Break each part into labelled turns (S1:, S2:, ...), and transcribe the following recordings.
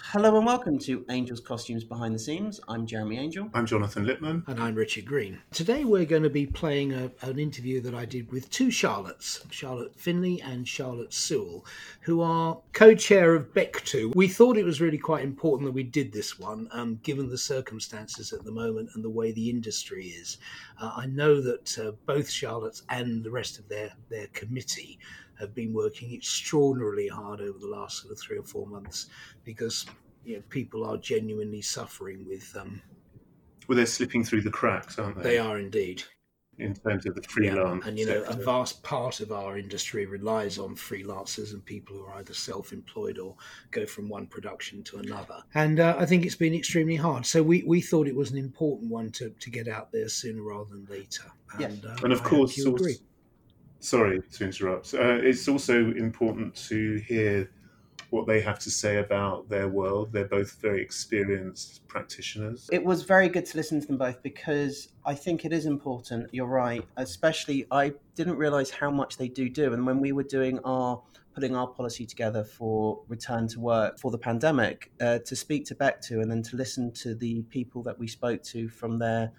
S1: Hello and welcome to Angel's Costumes Behind the Scenes. I'm Jeremy Angel.
S2: I'm Jonathan Lippman.
S3: And I'm Richard Green. Today we're going to be playing an interview that I did with two Charlottes, Charlotte Finley and Charlotte Sewell, who are co-chair of BECTU. We thought it was really quite important that we did this one, given the circumstances at the moment and the way the industry is. I know that both Charlottes and the rest of their committee have been working extraordinarily hard over the last sort of 3 or 4 months because people are genuinely suffering with
S2: Well, they're slipping through the cracks, aren't they?
S3: They are indeed.
S2: In terms of the freelance
S3: and
S2: sector.
S3: a vast part of our industry relies on freelancers and people who are either self-employed or go from one production to another. And I think it's been extremely hard. So we thought it was an important one to get out there sooner rather than later.
S2: And of course, sorry to interrupt. It's also important to hear what they have to say about their world. They're both very experienced practitioners.
S1: It was very good to listen to them both because I think it is important, you're right, especially I didn't realise how much they do. And when we were putting our policy together for return to work for the pandemic, to speak to BECTU and then to listen to the people that we spoke to from the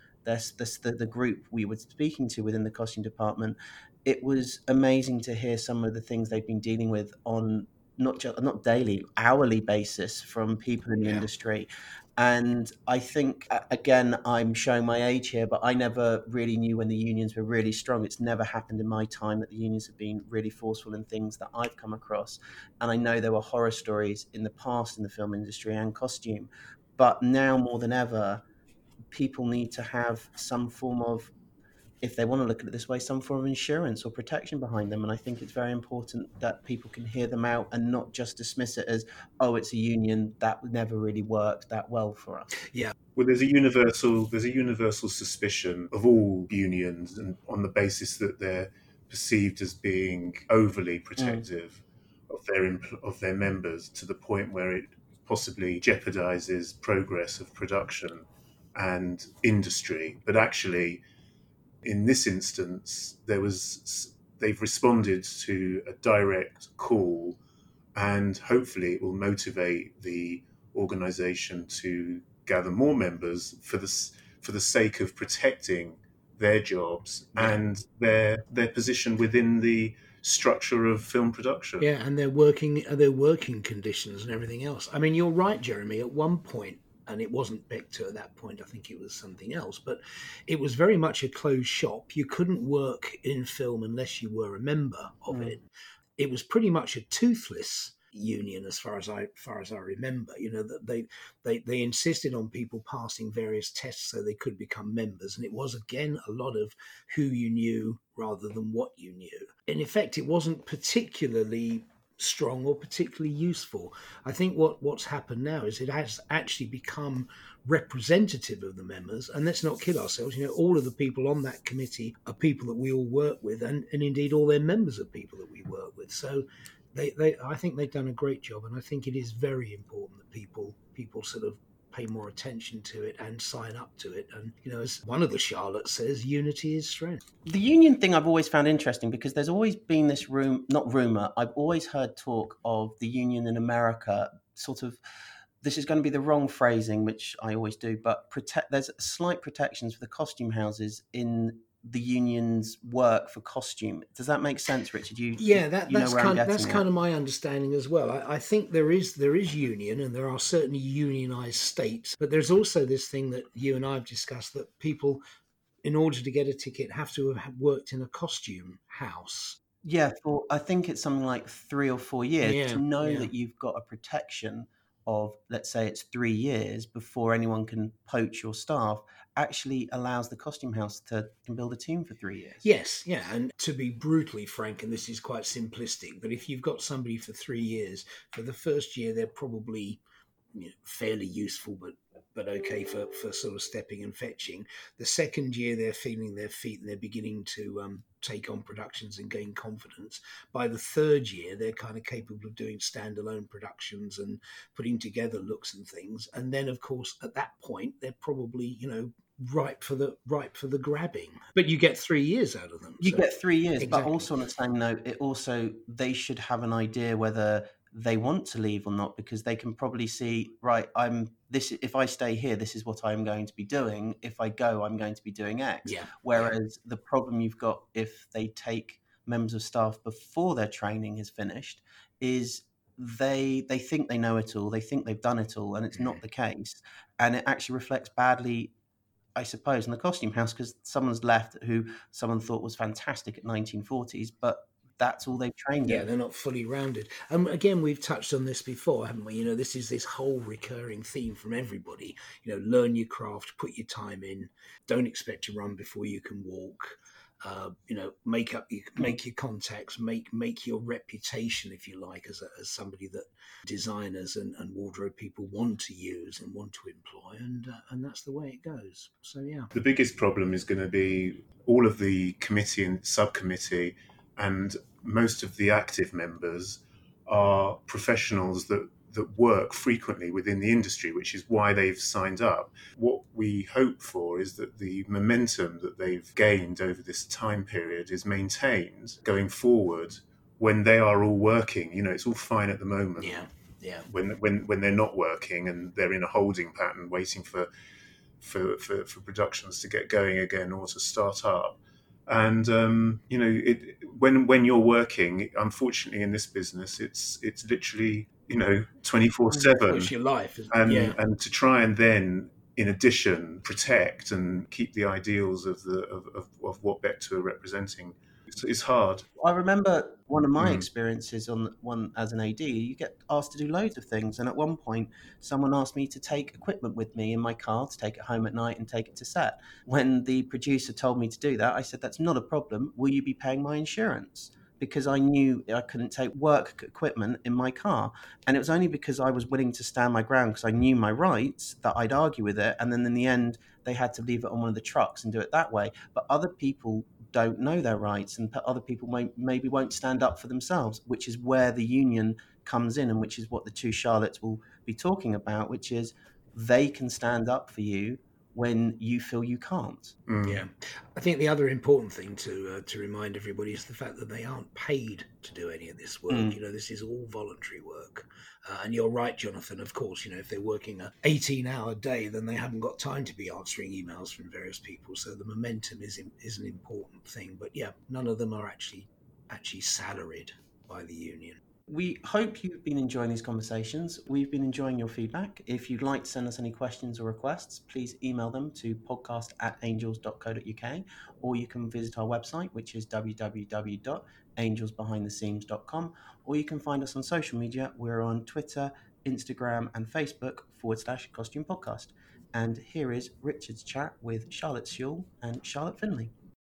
S1: group we were speaking to within the costume department, it was amazing to hear some of the things they've been dealing with on not daily, hourly basis from people in the industry. And I think, again, I'm showing my age here, but I never really knew when the unions were really strong. It's never happened in my time that the unions have been really forceful in things that I've come across. And I know there were horror stories in the past in the film industry and costume, but now more than ever, people need to have some form of, if they want to look at it this way, some form of insurance or protection behind them. And I think it's very important that people can hear them out and not just dismiss it as, oh, it's a union that never really worked that well for us.
S3: Yeah.
S2: Well, there's a universal suspicion of all unions, and on the basis that they're perceived as being overly protective of their members, to the point where it possibly jeopardizes progress of production and industry. But actually, in this instance, they've responded to a direct call, and hopefully it will motivate the organisation to gather more members for the sake of protecting their jobs and their position within the structure of film production.
S3: Yeah, and their working conditions and everything else. I mean, you're right, Jeremy. At one point, and it wasn't BECTU at that point, I think it was something else, but it was very much a closed shop. You couldn't work in film unless you were a member of it. It was pretty much a toothless union as far as I remember. That they insisted on people passing various tests so they could become members, and it was again a lot of who you knew rather than what you knew. In effect, it wasn't particularly strong or particularly useful. I think what's happened now is it has actually become representative of the members, and let's not kid ourselves, all of the people on that committee are people that we all work with, and indeed all their members are people that we work with. So I think they've done a great job, and I think it is very important that people sort of pay more attention to it and sign up to it. And, as one of the Charlottes says, unity is strength.
S1: The union thing I've always found interesting because there's always been this I've always heard talk of the union in America, sort of, this is going to be the wrong phrasing, which I always do, but there's slight protections for the costume houses in the union's work for costume. Does that make sense, Richard?
S3: That's kind of my understanding as well. I think there is union, and there are certainly unionized states, but there's also this thing that you and I have discussed, that people, in order to get a ticket, have to have worked in a costume house.
S1: Yeah, for I think it's something like 3 or 4 years to know that you've got a protection of, let's say it's 3 years before anyone can poach your staff, actually allows the costume house to build a team for 3 years.
S3: Yes, yeah. And to be brutally frank, and this is quite simplistic, but if you've got somebody for 3 years, for the first year, they're probably fairly useful, but okay for sort of stepping and fetching. The second year, they're feeling their feet and they're beginning to take on productions and gain confidence. By the third year, they're kind of capable of doing standalone productions and putting together looks and things. And then, of course, at that point, they're probably, ripe for the grabbing. But you get 3 years out of them.
S1: You get 3 years,
S3: exactly.
S1: But also on the same note, they should have an idea whether they want to leave or not, because they can probably see, right, if I stay here, this is what I'm going to be doing. If I go, I'm going to be doing X.
S3: Yeah.
S1: Whereas the problem you've got if they take members of staff before their training is finished is they think they know it all, they think they've done it all, and it's not the case. And it actually reflects badly, I suppose, in the costume house, because someone's left who someone thought was fantastic at 1940s, but that's all they've trained
S3: Yeah,
S1: in.
S3: they're not fully rounded. Again, we've touched on this before, haven't we? This is this whole recurring theme from everybody. Learn your craft, put your time in, don't expect to run before you can walk. Make your contacts, make your reputation, if you like, as somebody that designers and wardrobe people want to use and want to employ, and that's the way it goes. So yeah,
S2: the biggest problem is going to be all of the committee and subcommittee, and most of the active members are professionals that work frequently within the industry, which is why they've signed up. What we hope for is that the momentum that they've gained over this time period is maintained going forward when they are all working. It's all fine at the moment.
S3: Yeah.
S2: When they're not working and they're in a holding pattern waiting for productions to get going again or to start up. And when you're working, unfortunately in this business, it's literally 24/7.
S3: It's your life,
S2: and to try and then, in addition, protect and keep the ideals of what Bectu are representing. It's hard.
S1: I remember one of my experiences on one as an AD. You get asked to do loads of things, and at one point, someone asked me to take equipment with me in my car to take it home at night and take it to set. When the producer told me to do that, I said, "That's not a problem. Will you be paying my insurance?" Because I knew I couldn't take work equipment in my car, and it was only because I was willing to stand my ground, because I knew my rights, that I'd argue with it. And then in the end, they had to leave it on one of the trucks and do it that way. But other people don't know their rights, and other people maybe won't stand up for themselves, which is where the union comes in, and which is what the two Charlottes will be talking about, which is they can stand up for you when you feel you can't.
S3: Yeah, I think the other important thing to remind everybody is the fact that they aren't paid to do any of this work. This is all voluntary work. And you're right, Jonathan. Of course, if they're working an 18-hour day, then they haven't got time to be answering emails from various people. So the momentum is an important thing. But yeah, none of them are actually salaried by the union.
S1: We hope you've been enjoying these conversations. We've been enjoying your feedback. If you'd like to send us any questions or requests, please email them to podcast@angels.co.uk, or you can visit our website, which is www.angelsbehindtheseams.com, or you can find us on social media. We're on Twitter, Instagram, and Facebook /Costume Podcast. And here is Richard's chat with Charlotte Sewell and Charlotte Finley.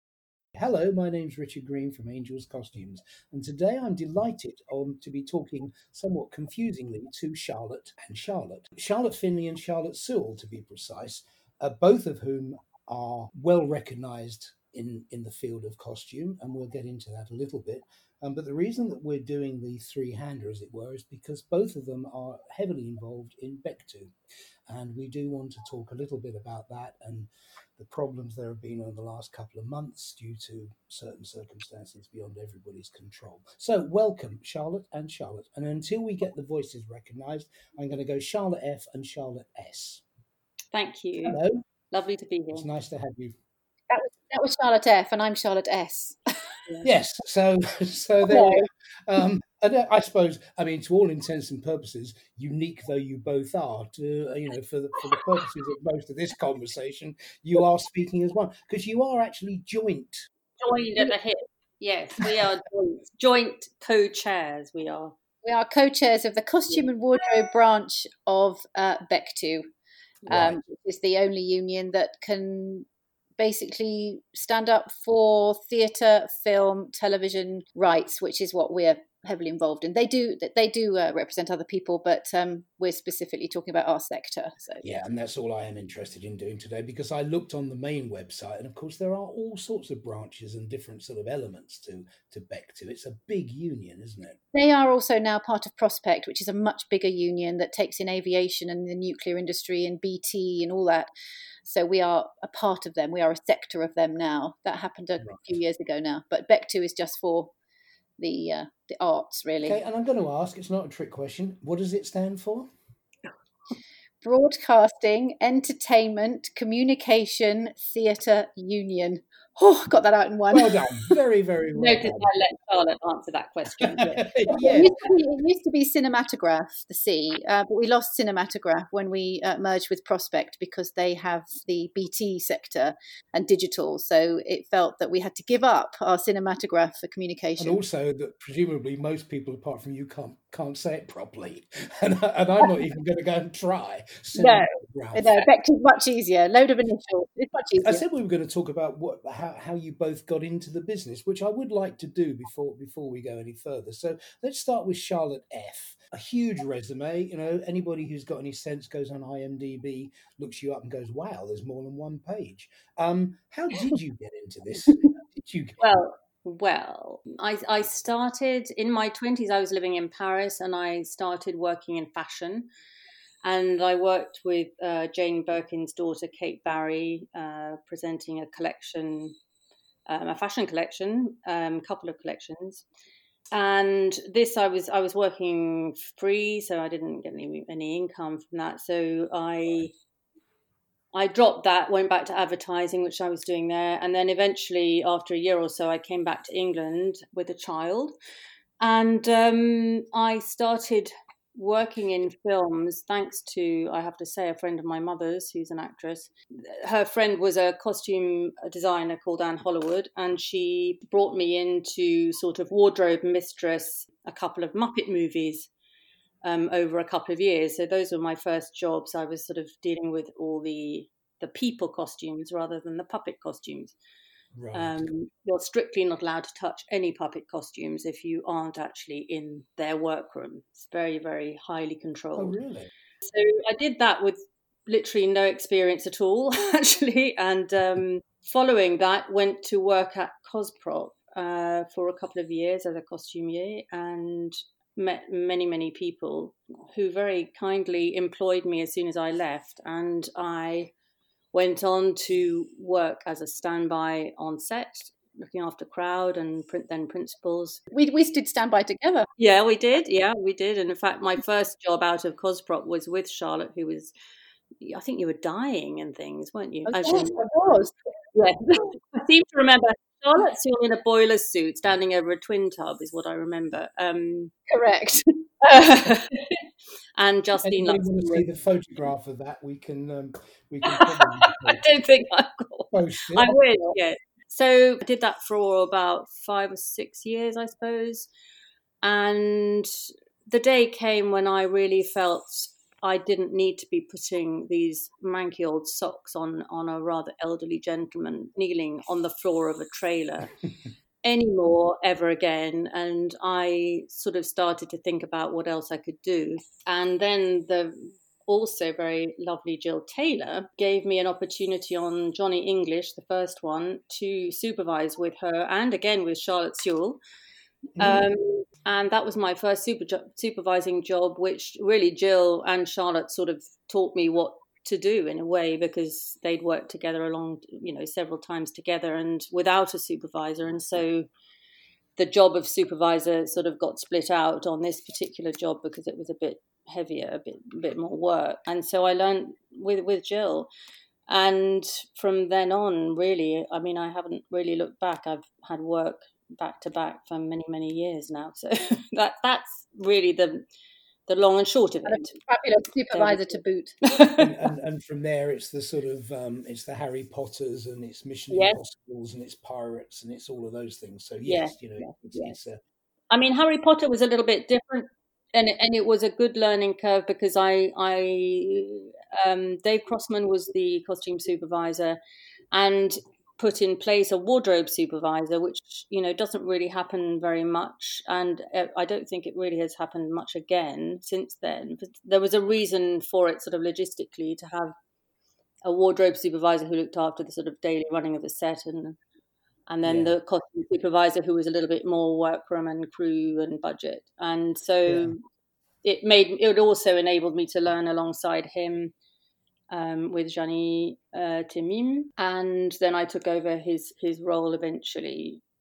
S4: Hello, my name's Richard Green from Angels Costumes, and today I'm delighted to be talking somewhat confusingly to Charlotte and Charlotte. Charlotte Finley and Charlotte Sewell, to be precise, both of whom are well recognised in the field of costume, and we'll get into that a little bit. But the reason that we're doing the three-hander, as it were, is because both of them are heavily involved in Bectu, and we do want to talk a little bit about that and the problems there have been over the last couple of months due to certain circumstances beyond everybody's control. So welcome, Charlotte and Charlotte. And until we get the voices recognised, I'm going to go Charlotte F and Charlotte S.
S5: Thank you.
S4: Hello.
S5: Lovely to be here.
S4: It's nice to have you.
S5: That was Charlotte F and I'm Charlotte S.
S4: Yes, so there we go. And I suppose, to all intents and purposes, unique though you both are, for the purposes of most of this conversation, you are speaking as one, because you are actually joined
S5: at the hip. Yes, we are joint co-chairs. We are co-chairs of the costume and wardrobe branch of Bectu, which is the only union that can basically stand up for theatre, film, television rights, which is what we're heavily involved in. They do represent other people, but we're specifically talking about our sector. So
S4: yeah, and that's all I am interested in doing today, because I looked on the main website, and of course there are all sorts of branches and different sort of elements to Bectu. It's a big union, isn't it?
S5: They are also now part of Prospect, which is a much bigger union that takes in aviation and the nuclear industry and BT and all that. So we are a part of them. We are a sector of them now. That happened a few years ago now. But Bectu is just for the arts, really.
S4: Okay, and I'm going to ask, it's not a trick question, what does it stand for?
S5: Broadcasting, Entertainment, Communication, Theatre Union. Oh, got that out in one.
S4: Well done. Very, very well
S5: Notice
S4: done.
S5: I let Charlotte answer that question.
S4: Yeah.
S5: It used to be Cinematograph, the C, but we lost Cinematograph when we merged with Prospect because they have the BT sector and digital. So it felt that we had to give up our Cinematograph for communication.
S4: And also that presumably most people, apart from you, can't say it properly. And I'm not even going to go and try.
S5: No, Becky's much easier. Load of initials. It's much easier.
S4: I said we were going to talk about how you both got into the business, which I would like to do before we go any further. So let's start with Charlotte F. A huge resume. You know, anybody who's got any sense goes on IMDb, looks you up, and goes, "Wow, there's more than one page." How did you get into this?
S5: Well, I started in my 20s. I was living in Paris, and I started working in fashion. And I worked with Jane Birkin's daughter, Kate Barry, presenting a collection, a fashion collection, a couple of collections. And this, I was working free, so I didn't get any income from that. So I dropped that, went back to advertising, which I was doing there. And then eventually, after a year or so, I came back to England with a child. And I started working in films, thanks to, I have to say, a friend of my mother's who's an actress. Her friend was a costume designer called Anne Hollywood, and she brought me in to sort of wardrobe mistress a couple of Muppet movies over a couple of years. So those were my first jobs. I was sort of dealing with all the people costumes rather than the puppet costumes.
S4: Right.
S5: You're strictly not allowed to touch any puppet costumes if you aren't actually in their workroom. It's very, very highly controlled.
S4: Oh, really?
S5: So I did that with literally no experience at all, actually. And following that, went to work at Cosprop for a couple of years as a costumier, and met many, many people who very kindly employed me as soon as I left. And I went on to work as a standby on set, looking after crowd and then principals. We did standby together. Yeah, we did. And in fact, my first job out of Cosprop was with Charlotte, who was, I think you were dying and things, weren't you?
S6: Yes, I was.
S5: Yeah. I seem to remember Charlotte still in a boiler suit standing over a twin tub is what I remember.
S6: Correct.
S5: And Justine
S4: Anybody want to see the photograph of that? We can
S5: I don't think I've got.
S4: post it.
S5: I would, yeah. So I did that for about 5 or 6 years, I suppose. And the day came when I really felt I didn't need to be putting these manky old socks on a rather elderly gentleman kneeling on the floor of a trailer anymore ever again. And I sort of started to think about what else I could do. And then the also very lovely Jill Taylor gave me an opportunity on Johnny English, the first one, to supervise with her and again with Charlotte Sewell. And that was my first supervising job, which really Jill and Charlotte sort of taught me what to do in a way, because they'd worked together several times together and without a supervisor. And so the job of supervisor sort of got split out on this particular job because it was a bit heavier, a bit more work. And so I learned with Jill. And from then on, really, I mean, I haven't really looked back. I've had work back to back for many, many years now. So that's really the long and short of it.
S6: Fabulous supervisor to boot.
S4: and from there, it's the sort of it's the Harry Potters and it's Mission Impossibles and it's pirates and it's all of those things. So it's
S5: I mean, Harry Potter was a little bit different, and it was a good learning curve because Dave Crossman was the costume supervisor, and put in place a wardrobe supervisor, which, doesn't really happen very much. And I don't think it really has happened much again since then. But there was a reason for it sort of logistically to have a wardrobe supervisor who looked after the sort of daily running of the set and then the costume supervisor who was a little bit more workroom and crew and budget. And so it also enabled me to learn alongside him with Gianni Temim, and then I took over his role eventually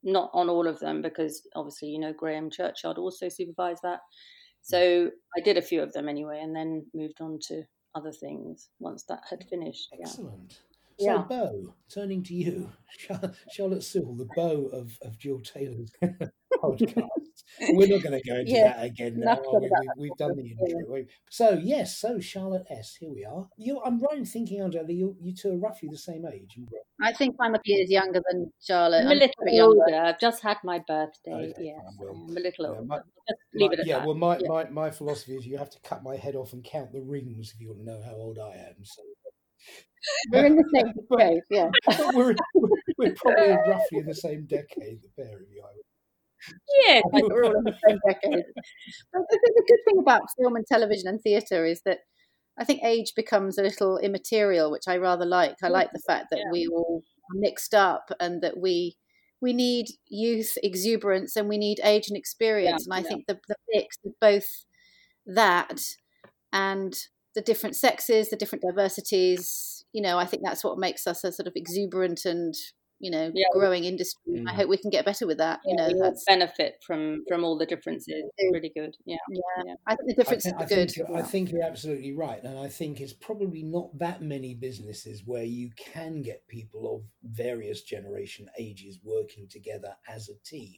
S5: not on all of them, because obviously, Graham Churchyard also supervised that. So I did a few of them anyway, and then moved on to other things once that had finished.
S4: Excellent. So,
S5: Yeah.
S4: Beau, turning to you, Charlotte Sewell, the Beau of Jill Taylor's podcast. We're not going to go into that again now. We've done the intro. So, yes, Charlotte S., here we are. I'm right in thinking, Angela, that you two are roughly the same age.
S6: I think I'm a few years younger than Charlotte.
S5: I'm a little older. I've just had my birthday.
S4: Okay,
S5: Yes,
S4: well,
S5: I'm a little older. Just
S4: My,
S5: leave it at
S4: yeah,
S5: that.
S4: well, my philosophy is you have to cut my head off and count the rings if you want to know how old I am. So
S6: We're in the same case, yeah.
S4: but we're probably roughly in the same decade, the pair of you. I would.
S5: Yes,
S6: I think we're all in the same decade. But the good thing about film and television and theatre is that I think age becomes a little immaterial, which I rather like. I like the fact that we all are mixed up, and that we need youth, exuberance, and we need age and experience. And I think the mix of both that and the different sexes, the different diversities, I think that's what makes us a sort of exuberant and growing industry. I hope we can get better with that.
S5: we all benefit from all the differences. It's really good. Yeah.
S6: I think the differences are good.
S4: I think you're absolutely right, and I think it's probably not that many businesses where you can get people of various generation ages working together as a team.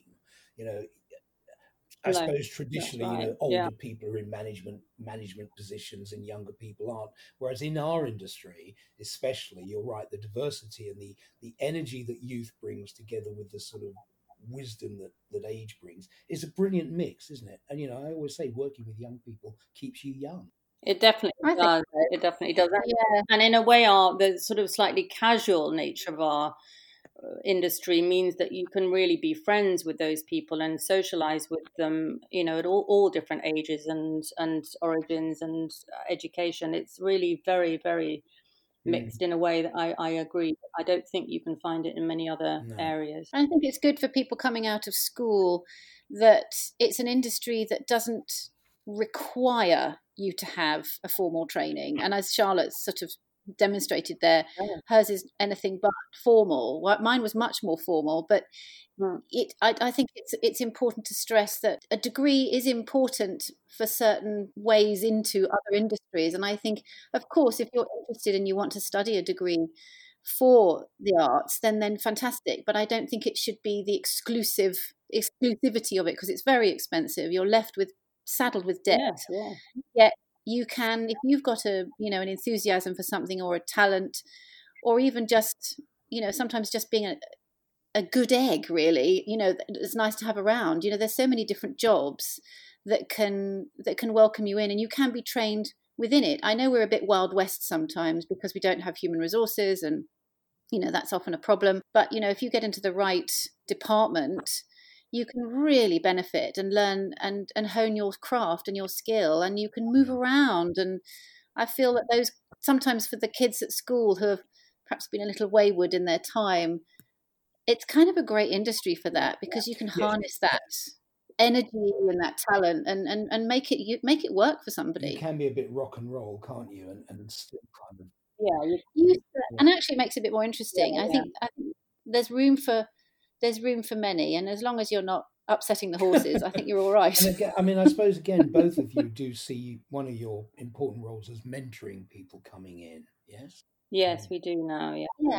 S4: I suppose traditionally, older people are in management positions and younger people aren't. Whereas in our industry, especially, you're right, the diversity and the energy that youth brings together with the sort of wisdom that age brings is a brilliant mix, isn't it? And I always say working with young people keeps you young.
S5: It definitely does. It definitely does. Yeah. And in a way, the sort of slightly casual nature of our industry means that you can really be friends with those people and socialize with them, at all different ages and origins and education. It's really very, very mixed in a way that I agree. I don't think you can find it in many other areas.
S6: I think it's good for people coming out of school that it's an industry that doesn't require you to have a formal training. And as Charlotte's sort of demonstrated there, hers is anything but formal. Mine was much more formal, but I think it's important to stress that a degree is important for certain ways into other industries. And I think, of course, if you're interested and you want to study a degree for the arts, then fantastic. But I don't think it should be the exclusivity of it, because it's very expensive. You're saddled with debt. Yet you can, if you've got an enthusiasm for something or a talent, or even just, sometimes just being a good egg, really, it's nice to have around. There's so many different jobs that can welcome you in, and you can be trained within it. I know we're a bit Wild West sometimes because we don't have human resources, and that's often a problem. But if you get into the right department, you can really benefit and learn and hone your craft and your skill, and you can move around. And I feel that those, sometimes for the kids at school who have perhaps been a little wayward in their time, it's kind of a great industry for that, because you can harness that energy and that talent and make it work for somebody.
S4: You can be a bit rock and roll, can't you? And still kind of
S6: and actually it makes it a bit more interesting. I think there's room for many, and as long as you're not upsetting the horses, I think you're all right.
S4: And again, I suppose again, both of you do see one of your important roles as mentoring people coming in. Yes,
S5: we do now.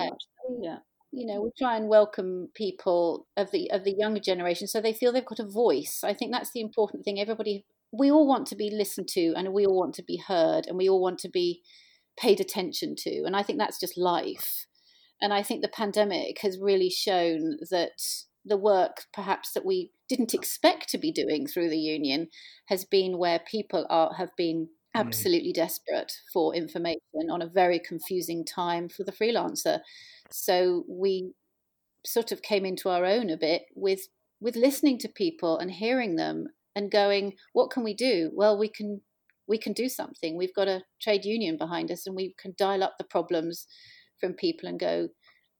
S6: We try and welcome people of the younger generation so they feel they've got a voice. I think that's the important thing. We all want to be listened to, and we all want to be heard, and we all want to be paid attention to, and I think that's just life. And I think the pandemic has really shown that the work perhaps that we didn't expect to be doing through the union has been where people have been absolutely desperate for information on a very confusing time for the freelancer. So we sort of came into our own a bit with listening to people and hearing them and going, what can we do? Well, we can do something. We've got a trade union behind us, and we can dial up the problems from people and go,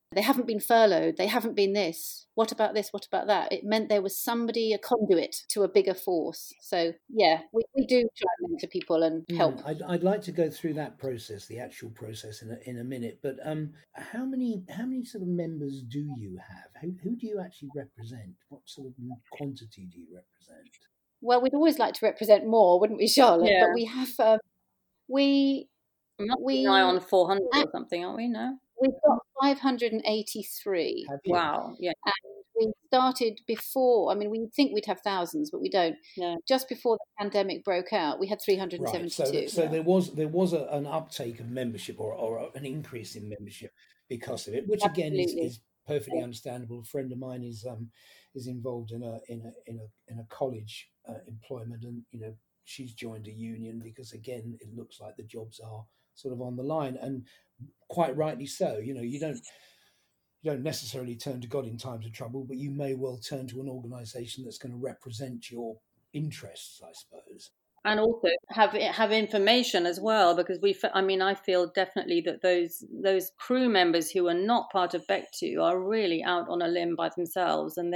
S6: They haven't been furloughed. They haven't been this. What about this? What about that? It meant there was somebody, a conduit to a bigger force. So, yeah, we do try and mentor people and help.
S4: I'd like to go through that process, the actual process, in a minute. But how many sort of members do you have? Who do you actually represent? What sort of quantity do you represent?
S6: Well, we'd always like to represent more, wouldn't we, Charlotte?
S5: Yeah.
S6: But we have we
S5: nigh on 400 or something, aren't we? No,
S6: we've got 583.
S5: Wow, yeah.
S6: And we started before. I mean, we think we'd have thousands, but we don't.
S5: No.
S6: Just before the pandemic broke out, we had 372.
S4: Right. So there was an uptake of membership or an increase in membership because of it, which again is perfectly understandable. A friend of mine is involved in a college employment, and she's joined a union because again it looks like the jobs are sort of on the line, and quite rightly so. You don't necessarily turn to God in times of trouble, but you may well turn to an organisation that's going to represent your interests, I suppose.
S5: And also have information as well, because I feel definitely that those crew members who are not part of BEC2 are really out on a limb by themselves, and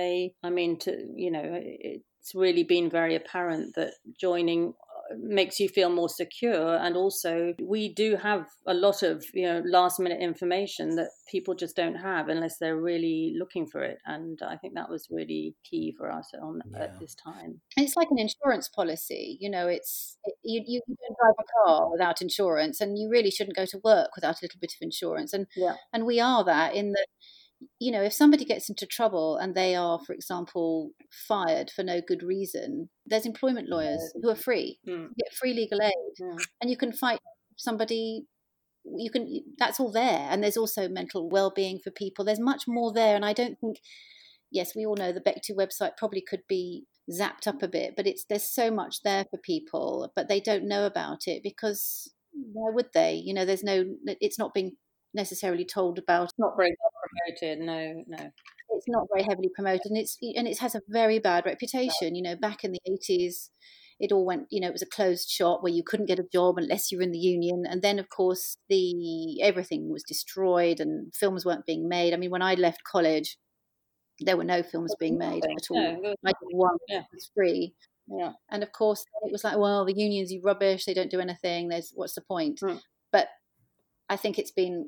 S5: it's really been very apparent that joining makes you feel more secure. And also we do have a lot of last minute information that people just don't have unless they're really looking for it, and I think that was really key for us at this time.
S6: And it's like an insurance policy, you don't drive a car without insurance, and you really shouldn't go to work without a little bit of insurance, and we are that in that. If somebody gets into trouble and they are, for example, fired for no good reason, there's employment lawyers who are free. You get free legal aid, and you can fight somebody. That's all there. And there's also mental well-being for people. There's much more there, and I don't think. Yes, we all know the BEC2 website probably could be zapped up a bit, but there's so much there for people, but they don't know about it because why would they? It's not being necessarily told about.
S5: It's not very well promoted. No,
S6: it's not very heavily promoted, and it has a very bad reputation. Back in the 80s, it all went. It was a closed shop where you couldn't get a job unless you were in the union, and then of course everything was destroyed and films weren't being made. I mean, when I left college, there were no films being made at all. I did one that was free.
S5: Yeah.
S6: And of course, it was like, well, the unions are rubbish. They don't do anything. What's the point? But I think it's been.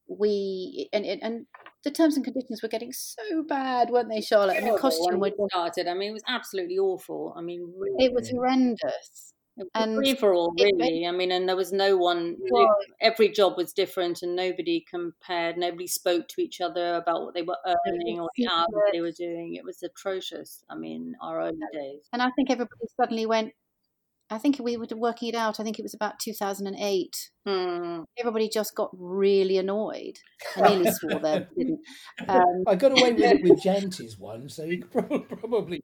S6: And the terms and conditions were getting so bad, weren't they, Charlotte? I mean, costume
S5: when it started. I mean, it was absolutely awful. I mean, really,
S6: it was horrendous.
S5: And free for all, really. I mean, and there was no one. Every job was different, and nobody compared. Nobody spoke to each other about what they were earning or the hours they were doing. It was atrocious. I mean, our own days.
S6: And I think everybody suddenly went. I think we were working it out. I think it was about 2008. Everybody just got really annoyed. I nearly swore there, didn't.
S4: I got away with Janty's one, so you could probably.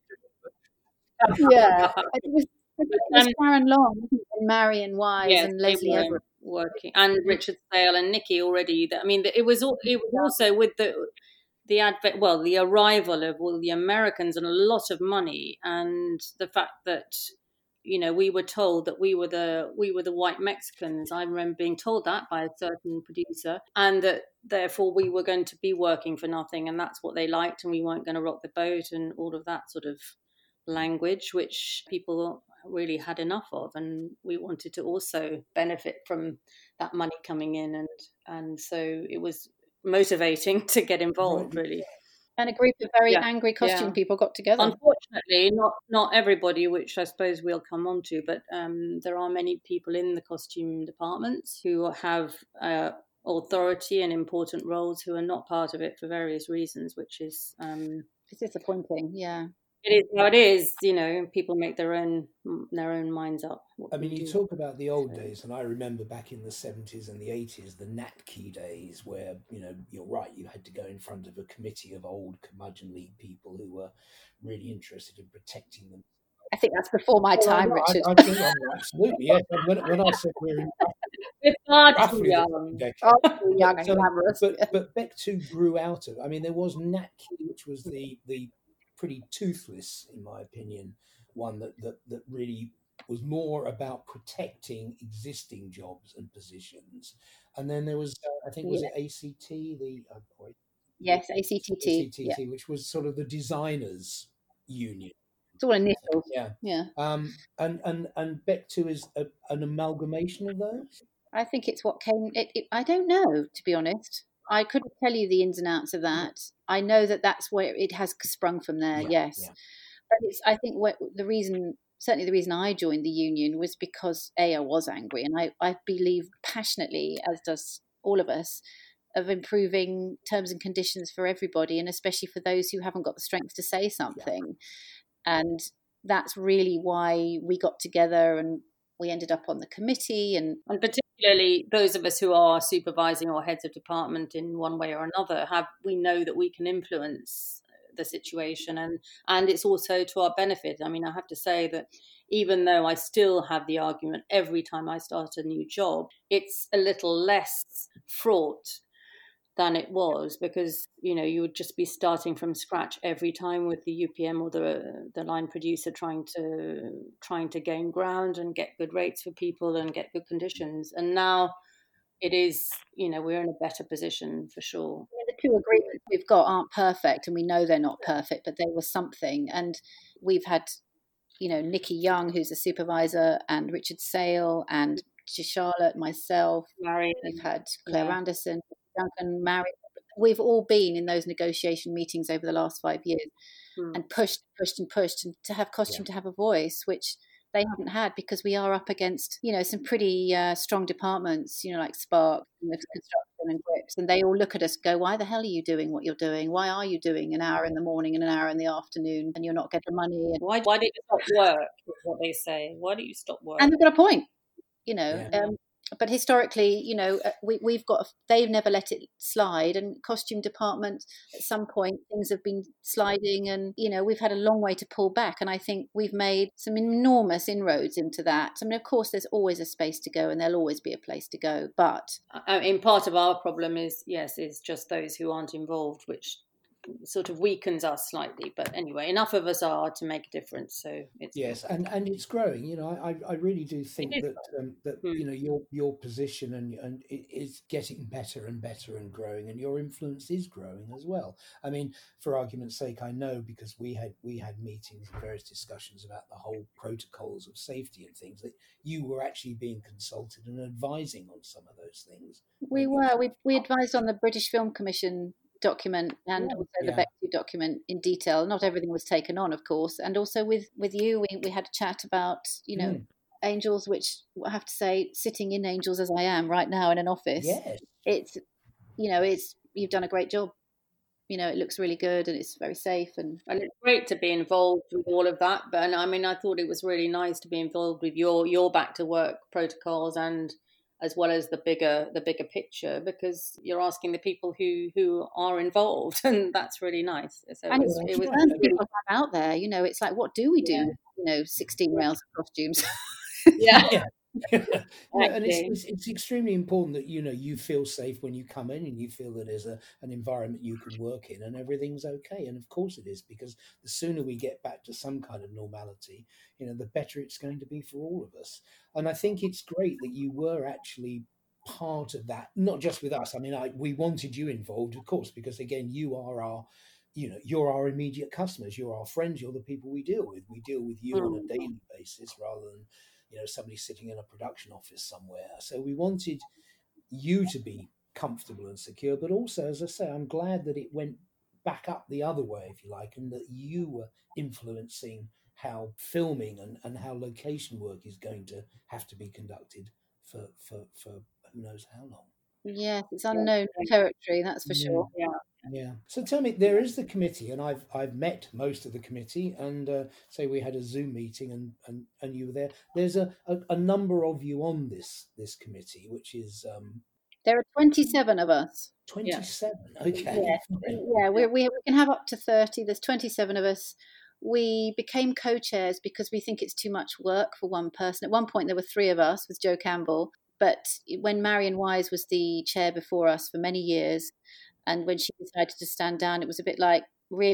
S6: Yeah, it was Karen Long and Marion Wise and Leslie Everett
S5: working, and Richard Sale and Nikki already. I mean, it was also with the advent, the arrival of all the Americans and a lot of money, and the fact that. We were told that we were the white Mexicans. I remember being told that by a certain producer, and that therefore we were going to be working for nothing, and that's what they liked, and we weren't going to rock the boat, and all of that sort of language, which people really had enough of, and we wanted to also benefit from that money coming in, and so it was motivating to get involved, really.
S6: And a group of very angry costume people got together.
S5: Unfortunately, not everybody, which I suppose we'll come on to, but there are many people in the costume departments who have authority and important roles who are not part of it for various reasons, which is
S6: it's disappointing. Yeah,
S5: it is how it is. People make their own minds up.
S4: I mean, you talk about the old days, and I remember back in the 70s and the 80s, the NatKey days, where you're right, you had to go in front of a committee of old curmudgeonly people who were really interested in protecting them.
S6: I think that's before my time, Richard.
S4: I think absolutely, yes. When I said we're
S5: far too young,
S6: young and glamorous.
S4: But BEC2 grew out of. I mean, there was NatKey, which was the pretty toothless, in my opinion, one that really was more about protecting existing jobs and positions. And then there was, I think, was it ACT?
S6: Yes, ACTT.
S4: ACTT, which was sort of the designers' union.
S6: It's all initials.
S4: Yeah. And Bectu is an amalgamation of those?
S6: I think it's what came. I don't know, to be honest. I couldn't tell you the ins and outs of that. I know that that's where it has sprung from there. Yes, but I think the reason I joined the union was because I was angry, and I believe passionately, as does all of us, of improving terms and conditions for everybody, and especially for those who haven't got the strength to say something. And that's really why we got together and we ended up on the committee. And
S5: particularly those of us who are supervising or heads of department in one way or another, we know that we can influence the situation, and it's also to our benefit. I mean, I have to say that even though I still have the argument every time I start a new job, it's a little less fraught than it was, because you would just be starting from scratch every time with the UPM or the line producer trying to gain ground and get good rates for people and get good conditions. And now it is, we're in a better position for sure.
S6: The two agreements we've got aren't perfect, and we know they're not perfect, but they were something. And we've had Nikki Young, who's a supervisor, and Richard Sale, and Charlotte, myself,
S5: Marion.
S6: We've had Claire Anderson, Duncan, Mary. We've all been in those negotiation meetings over the last 5 years and pushed, and to have Costume to have a voice, which they haven't had, because we are up against, some pretty strong departments, like Spark and Construction and Grips, and they all look at us, go, why the hell are you doing what you're doing? Why are you doing an hour in the morning and an hour in the afternoon, and you're not getting money? And
S5: why don't you stop work? Is what they say. Why don't you stop work?
S6: And they've got a point, but historically, they've never let it slide, and costume department, at some point, things have been sliding, and, we've had a long way to pull back. And I think we've made some enormous inroads into that. I mean, of course, there's always a space to go, and there'll always be a place to go. But
S5: part of our problem is just those who aren't involved, which sort of weakens us slightly. But anyway, enough of us are to make a difference. So it's
S4: and it's growing. I really do think that your position and it is getting better and better and growing, and your influence is growing as well. I mean, for argument's sake, I know, because we had meetings and various discussions about the whole protocols of safety and things, that you were actually being consulted and advising on some of those things.
S6: We advised on the British Film Commission document and also the Bectu document in detail. Not everything was taken on, of course, and also with you we had a chat about Angels, which I have to say, sitting in Angels as I am right now in an office, it's you've done a great job. It looks really good, and it's very safe, and
S5: it's great to be involved with all of that. But I mean, I thought it was really nice to be involved with your back to work protocols, and as well as the bigger picture, because you're asking the people who are involved, and that's really nice. So
S6: and it was people out there. It's like, what do we do? 16 rails of costumes.
S4: And it's extremely important that you feel safe when you come in, and you feel that there's an environment you can work in, and everything's okay. And of course it is, because the sooner we get back to some kind of normality, the better it's going to be for all of us. And I think it's great that you were actually part of that, not just with us. I mean, we wanted you involved, of course, because again, you are our you're our immediate customers, you're our friends, you're the people we deal with. We deal with you on a daily basis rather than somebody sitting in a production office somewhere. So we wanted you to be comfortable and secure, but also, as I say, I'm glad that it went back up the other way, if you like, and that you were influencing how filming and how location work is going to have to be conducted for who knows how long.
S6: Yes, it's unknown territory, that's for sure.
S4: Yeah. So tell me, there is the committee, and I've met most of the committee, and say we had a Zoom meeting, and you were there. There's a number of you on this committee, which is
S6: there are 27 of us.
S4: 27. Okay.
S6: Yeah. We can have up to 30. There's 27 of us. We became co-chairs because we think it's too much work for one person. At one point, there were 3 of us with Jo Campbell, but when Marion Wise was the chair before us for many years, and when she decided to stand down, it was a bit like,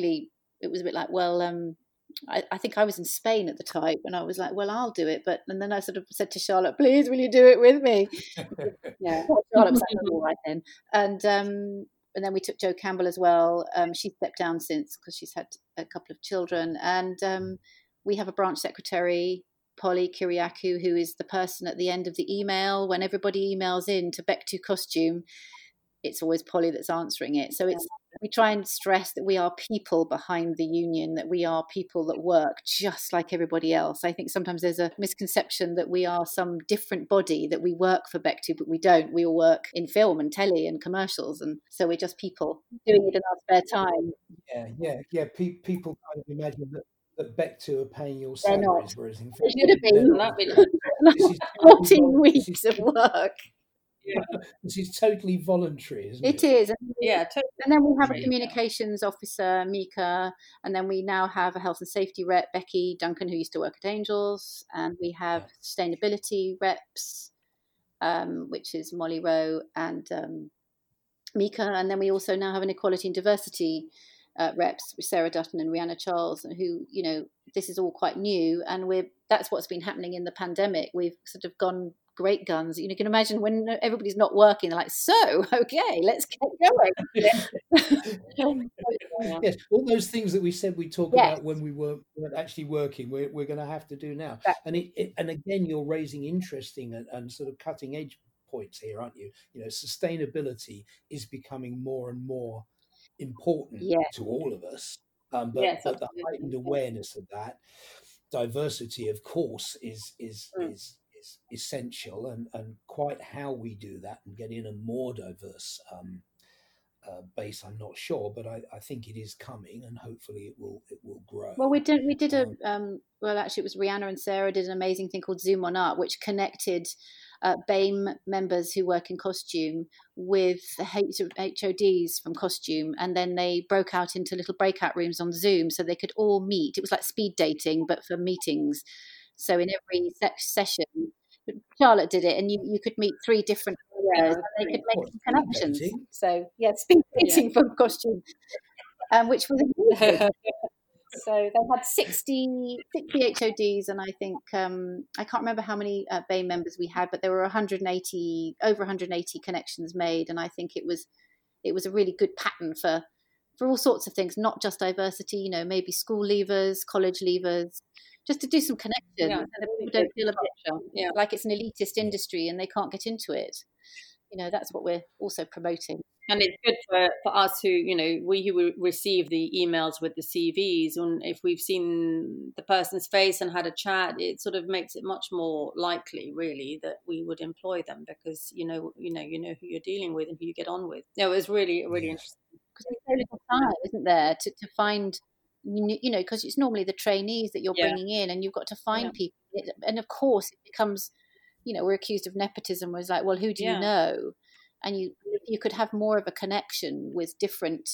S6: well, I think I was in Spain at the time, and I was like, well, I'll do it. And then I sort of said to Charlotte, please, will you do it with me? Charlotte was like, all right then. And and then we took Jo Campbell as well. She stepped down since because she's had a couple of children, and we have a branch secretary, Polly Kiriakou, who is the person at the end of the email. When everybody emails in to Beck2 Costume, it's always Polly that's answering it. So we try and stress that we are people behind the union, that we are people that work just like everybody else. I think sometimes there's a misconception that we are some different body, that we work for Beck2, but we don't. We all work in film and telly and commercials, and so we're just people doing it in our spare time.
S4: Yeah. People kind of imagine that Beck2 are paying your salaries, whereas in fact,
S6: it should have been 14 weeks of work.
S4: Yeah. This is totally voluntary, isn't it?
S6: It is.
S5: Yeah, totally.
S6: And then we have a communications officer, Mika, and then we now have a health and safety rep, Becky Duncan, who used to work at Angels, and we have sustainability reps, which is Molly Rowe and Mika, and then we also now have an equality and diversity reps, Sarah Dutton and Rihanna Charles, who, this is all quite new, and that's what's been happening in the pandemic. We've sort of gone great guns. You can imagine when everybody's not working, they're like, so, okay, let's get
S4: going. Yes, all those things that we said we'd talk about when we weren't actually working, we're going to have to do now. Exactly. And again, you're raising interesting and sort of cutting edge points here, aren't you? Sustainability is becoming more and more important to all of us. But the heightened awareness of that, diversity, of course, is essential, and quite how we do that and get in a more diverse base, I'm not sure, but I think it is coming, and hopefully it will grow.
S6: Well, we did actually it was Rihanna and Sarah did an amazing thing called Zoom on Art, which connected BAME members who work in costume with HODs from costume, and then they broke out into little breakout rooms on Zoom so they could all meet. It was like speed dating, but for meetings. So in every session, Charlotte did it, and you could meet 3 different areas, and they could make some connections. Dating? So speed dating from costume, which was amazing. So they had 60 HODs, and I think I can't remember how many BAME members we had, but there were over 180 connections made, and I think it was a really good pattern for all sorts of things, not just diversity. Maybe school leavers, college leavers. Just to do some connections, so that people don't feel a bit like it's an elitist industry and they can't get into it. That's what we're also promoting.
S5: And it's good for us who receive the emails with the CVs, and if we've seen the person's face and had a chat, it sort of makes it much more likely, really, that we would employ them, because you know who you're dealing with and who you get on with. It was really interesting,
S6: because there's so little time, isn't there, to find. Because it's normally the trainees that you're bringing in, and you've got to find people. And of course, it becomes, we're accused of nepotism. Where it's like, well, who do you know? And you could have more of a connection with different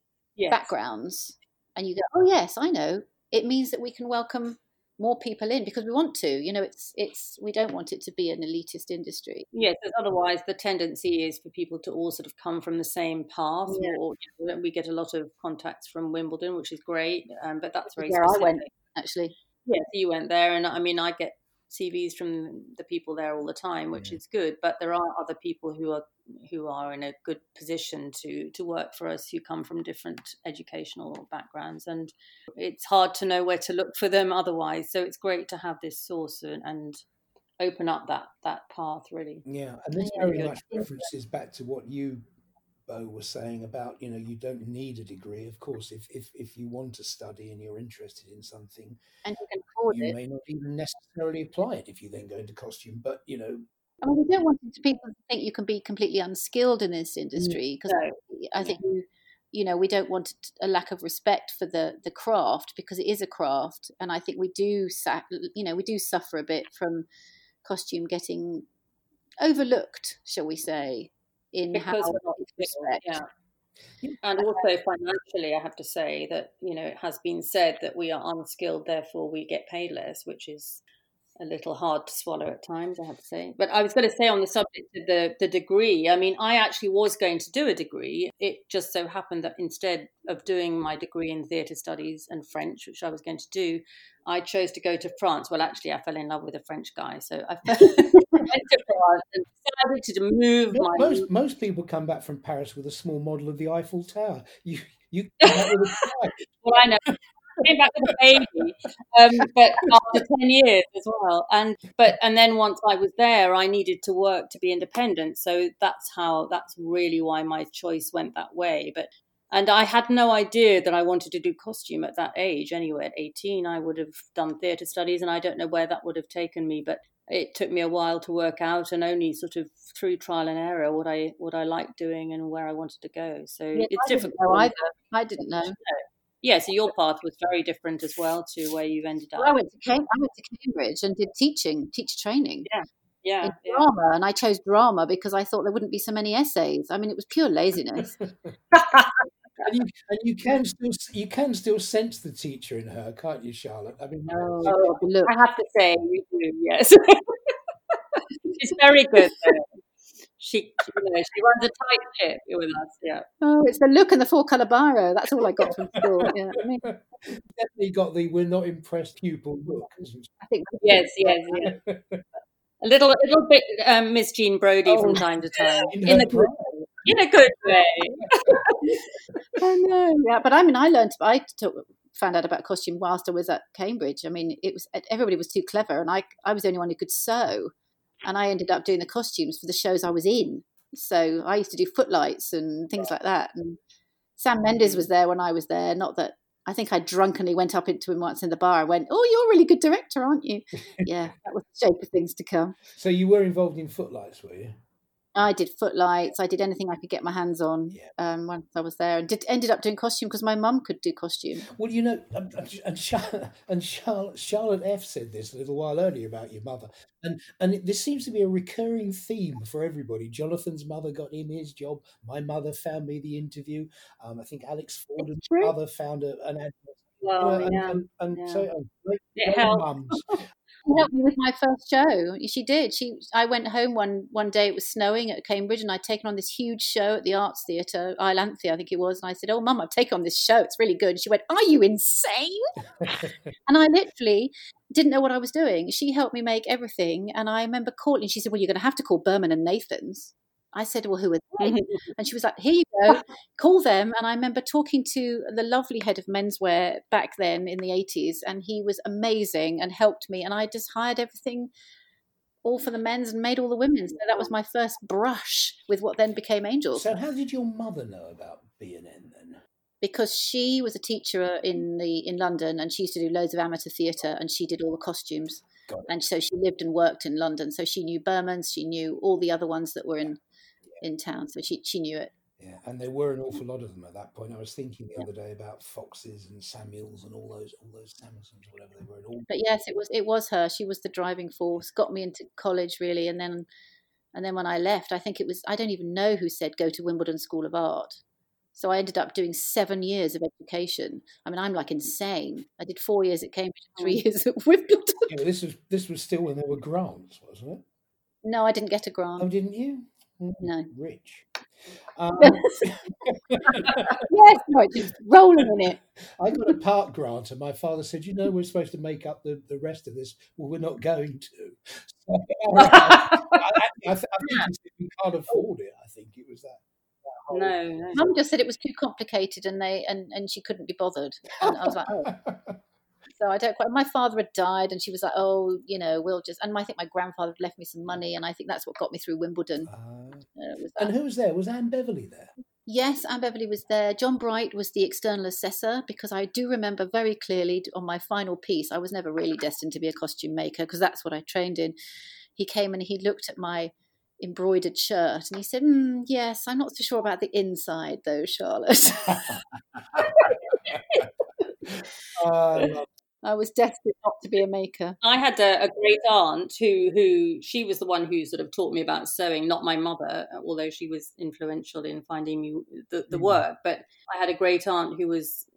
S6: backgrounds, and you go, oh yes, I know. It means that we can welcome more people in because we want to. It's we don't want it to be an elitist industry.
S5: Yes, because otherwise the tendency is for people to all sort of come from the same path. Or we get a lot of contacts from Wimbledon, which is great, but that's very specific.
S6: I went, actually.
S5: Yeah, you went there, and I mean, I get CVs from the people there all the time, which is good. But there are other people who are in a good position to work for us, who come from different educational backgrounds, and it's hard to know where to look for them otherwise. So it's great to have this source and open up that path, really.
S4: Yeah, and this very much references back to what you, Bo, was saying about, you don't need a degree. Of course, if you want to study and you're interested in something,
S6: and you can afford it,
S4: you may not even necessarily apply it if you then go into costume. But
S6: I mean, we don't want people to think you can be completely unskilled in this industry, because I think we don't want a lack of respect for the craft, because it is a craft, and I think we do suffer a bit from costume getting overlooked, shall we say,
S5: because how respect. And also financially, I have to say that it has been said that we are unskilled, therefore we get paid less, which is a little hard to swallow at times, I have to say. But I was going to say on the subject of the degree, I mean, I actually was going to do a degree. It just so happened that instead of doing my degree in theatre studies and French, which I was going to do,
S6: I chose to go to France. Well, actually, I fell in love with a French guy, so I went to France and decided to move
S4: Most people come back from Paris with a small model of the Eiffel Tower. You come back with a flag.
S6: Well, I know. I came back with a baby, but after 10 years as well. And then once I was there, I needed to work to be independent. So that's really why my choice went that way. And I had no idea that I wanted to do costume at that age. Anyway, at 18, I would have done theatre studies, and I don't know where that would have taken me. But it took me a while to work out, and only sort of through trial and error what I liked doing and where I wanted to go. So it's difficult.
S5: I didn't know.
S6: Yeah, so your path was very different as well to where you ended up.
S5: Well, I went to Cambridge and did teacher training.
S6: Yeah.
S5: Drama, and I chose drama because I thought there wouldn't be so many essays. I mean, it was pure laziness.
S4: And you can still sense the teacher in her, can't you, Charlotte? I mean,
S6: look, I have to say, you do, yes. She's very good. She runs a tight ship with us. Yeah.
S5: Oh, it's the look and the 4-colour biro. That's all I got from school. Yeah, I mean,
S4: definitely got the "we're not impressed" pupil look.
S6: I think yes. A little bit Miss Jean Brodie from time to time, in a good way.
S5: I know, yeah, but I mean, I found out about costume whilst I was at Cambridge. I mean, everybody was too clever, and I was the only one who could sew, and I ended up doing the costumes for the shows I was in. So I used to do footlights and things like that. And Sam Mendes was there when I was there. Not that I think I drunkenly went up into him once in the bar. I went, "Oh, you're a really good director, aren't you?" Yeah, that was the shape of things to come.
S4: So you were involved in footlights, were you?
S5: I did footlights. I did anything I could get my hands on once I was there, and ended up doing costume because my mum could do costume.
S4: Well, you know, and Charlotte F said this a little while earlier about your mother, and this seems to be a recurring theme for everybody. Jonathan's mother got him his job. My mother found me the interview. I think Alex Fordham's mother found an advert.
S6: Well,
S4: So
S6: it helped.
S4: mums.
S5: She helped me with my first show. She did. I went home one day. It was snowing at Cambridge, and I'd taken on this huge show at the Arts Theatre, Islanthia, I think it was. And I said, "Oh, Mum, I've taken on this show. It's really good." And she went, "Are you insane?" And I literally didn't know what I was doing. She helped me make everything, and I remember calling. She said, "Well, you're going to have to call Berman and Nathan's." I said, "Well, who are they?" And she was like, "Here you go, call them." And I remember talking to the lovely head of menswear back then in the 80s, and he was amazing and helped me. And I just hired everything all for the men's and made all the women's. So that was my first brush with what then became Angels.
S4: So how did your mother know about B&N then?
S5: Because she was a teacher in London, and she used to do loads of amateur theatre, and she did all the costumes. And so she lived and worked in London. So she knew Berman's, she knew all the other ones that were in town, so she knew it.
S4: Yeah, and there were an awful lot of them at that point. I was thinking the other day about Foxes and Samuels and all those Samuelsons, whatever they were.
S5: But yes, it was her. She was the driving force. Got me into college really, and then when I left, I think it was, I don't even know who said go to Wimbledon School of Art. So I ended up doing 7 years of education. I mean, I'm like insane. I did 4 years at Cambridge, 3 years at Wimbledon.
S4: Yeah, this was still when there were grants, wasn't it?
S5: No, I didn't get a grant.
S4: Oh, didn't you?
S5: No.
S4: Rich.
S5: Yes, no, just rolling in it.
S4: I got a part grant, and my father said, we're supposed to make up the rest of this. Well, we're not going to. So, I think we can't afford it. I think it was that.
S6: No.
S5: Mum just said it was too complicated, and she couldn't be bothered. And I was like, oh. So I don't quite. My father had died, and she was like, "Oh, we'll just." And I think my grandfather had left me some money, and I think that's what got me through Wimbledon.
S4: And who was there? Was Anne Beverley there?
S5: Yes, Anne Beverley was there. John Bright was the external assessor, because I do remember very clearly on my final piece, I was never really destined to be a costume maker because that's what I trained in. He came and he looked at my embroidered shirt and he said, "Yes, I'm not so sure about the inside though, Charlotte." I was desperate not to be a maker.
S6: I had a great aunt who she was the one who sort of taught me about sewing, not my mother, although she was influential in finding me the work. But I had a great aunt who was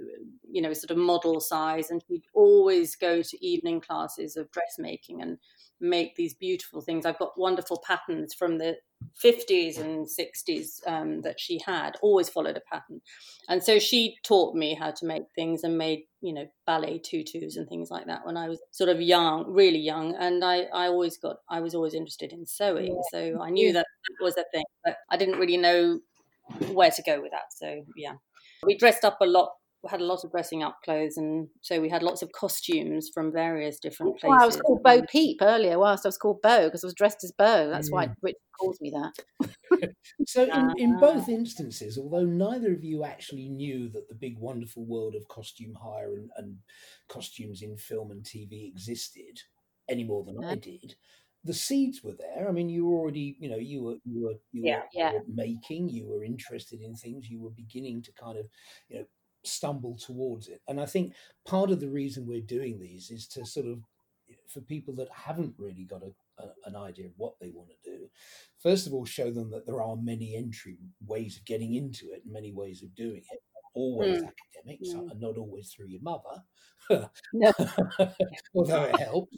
S6: sort of model size, and she'd always go to evening classes of dressmaking, and make these beautiful things. I've got wonderful patterns from the 50s and 60s that she had, always followed a pattern. And so she taught me how to make things and made, ballet tutus and things like that when I was sort of young, really young. And I was always interested in sewing. So I knew that was a thing, but I didn't really know where to go with that. So yeah, we dressed up a lot. We had a lot of dressing up clothes, and so we had lots of costumes from various different places.
S5: Well, I was called Bo Peep earlier, whilst I was called Bo, because I was dressed as Bo. That's why Richard calls me that.
S4: So in both instances, although neither of you actually knew that the big wonderful world of costume hire and costumes in film and TV existed any more than I did, the seeds were there. I mean, you were already, you were making, you were interested in things, you were beginning to kind of, stumble towards it. And I think part of the reason we're doing these is to sort of, for people that haven't really got an idea of what they want to do, first of all, show them that there are many entry ways of getting into it, many ways of doing it. Always academics, and not always through your mother, although it helps.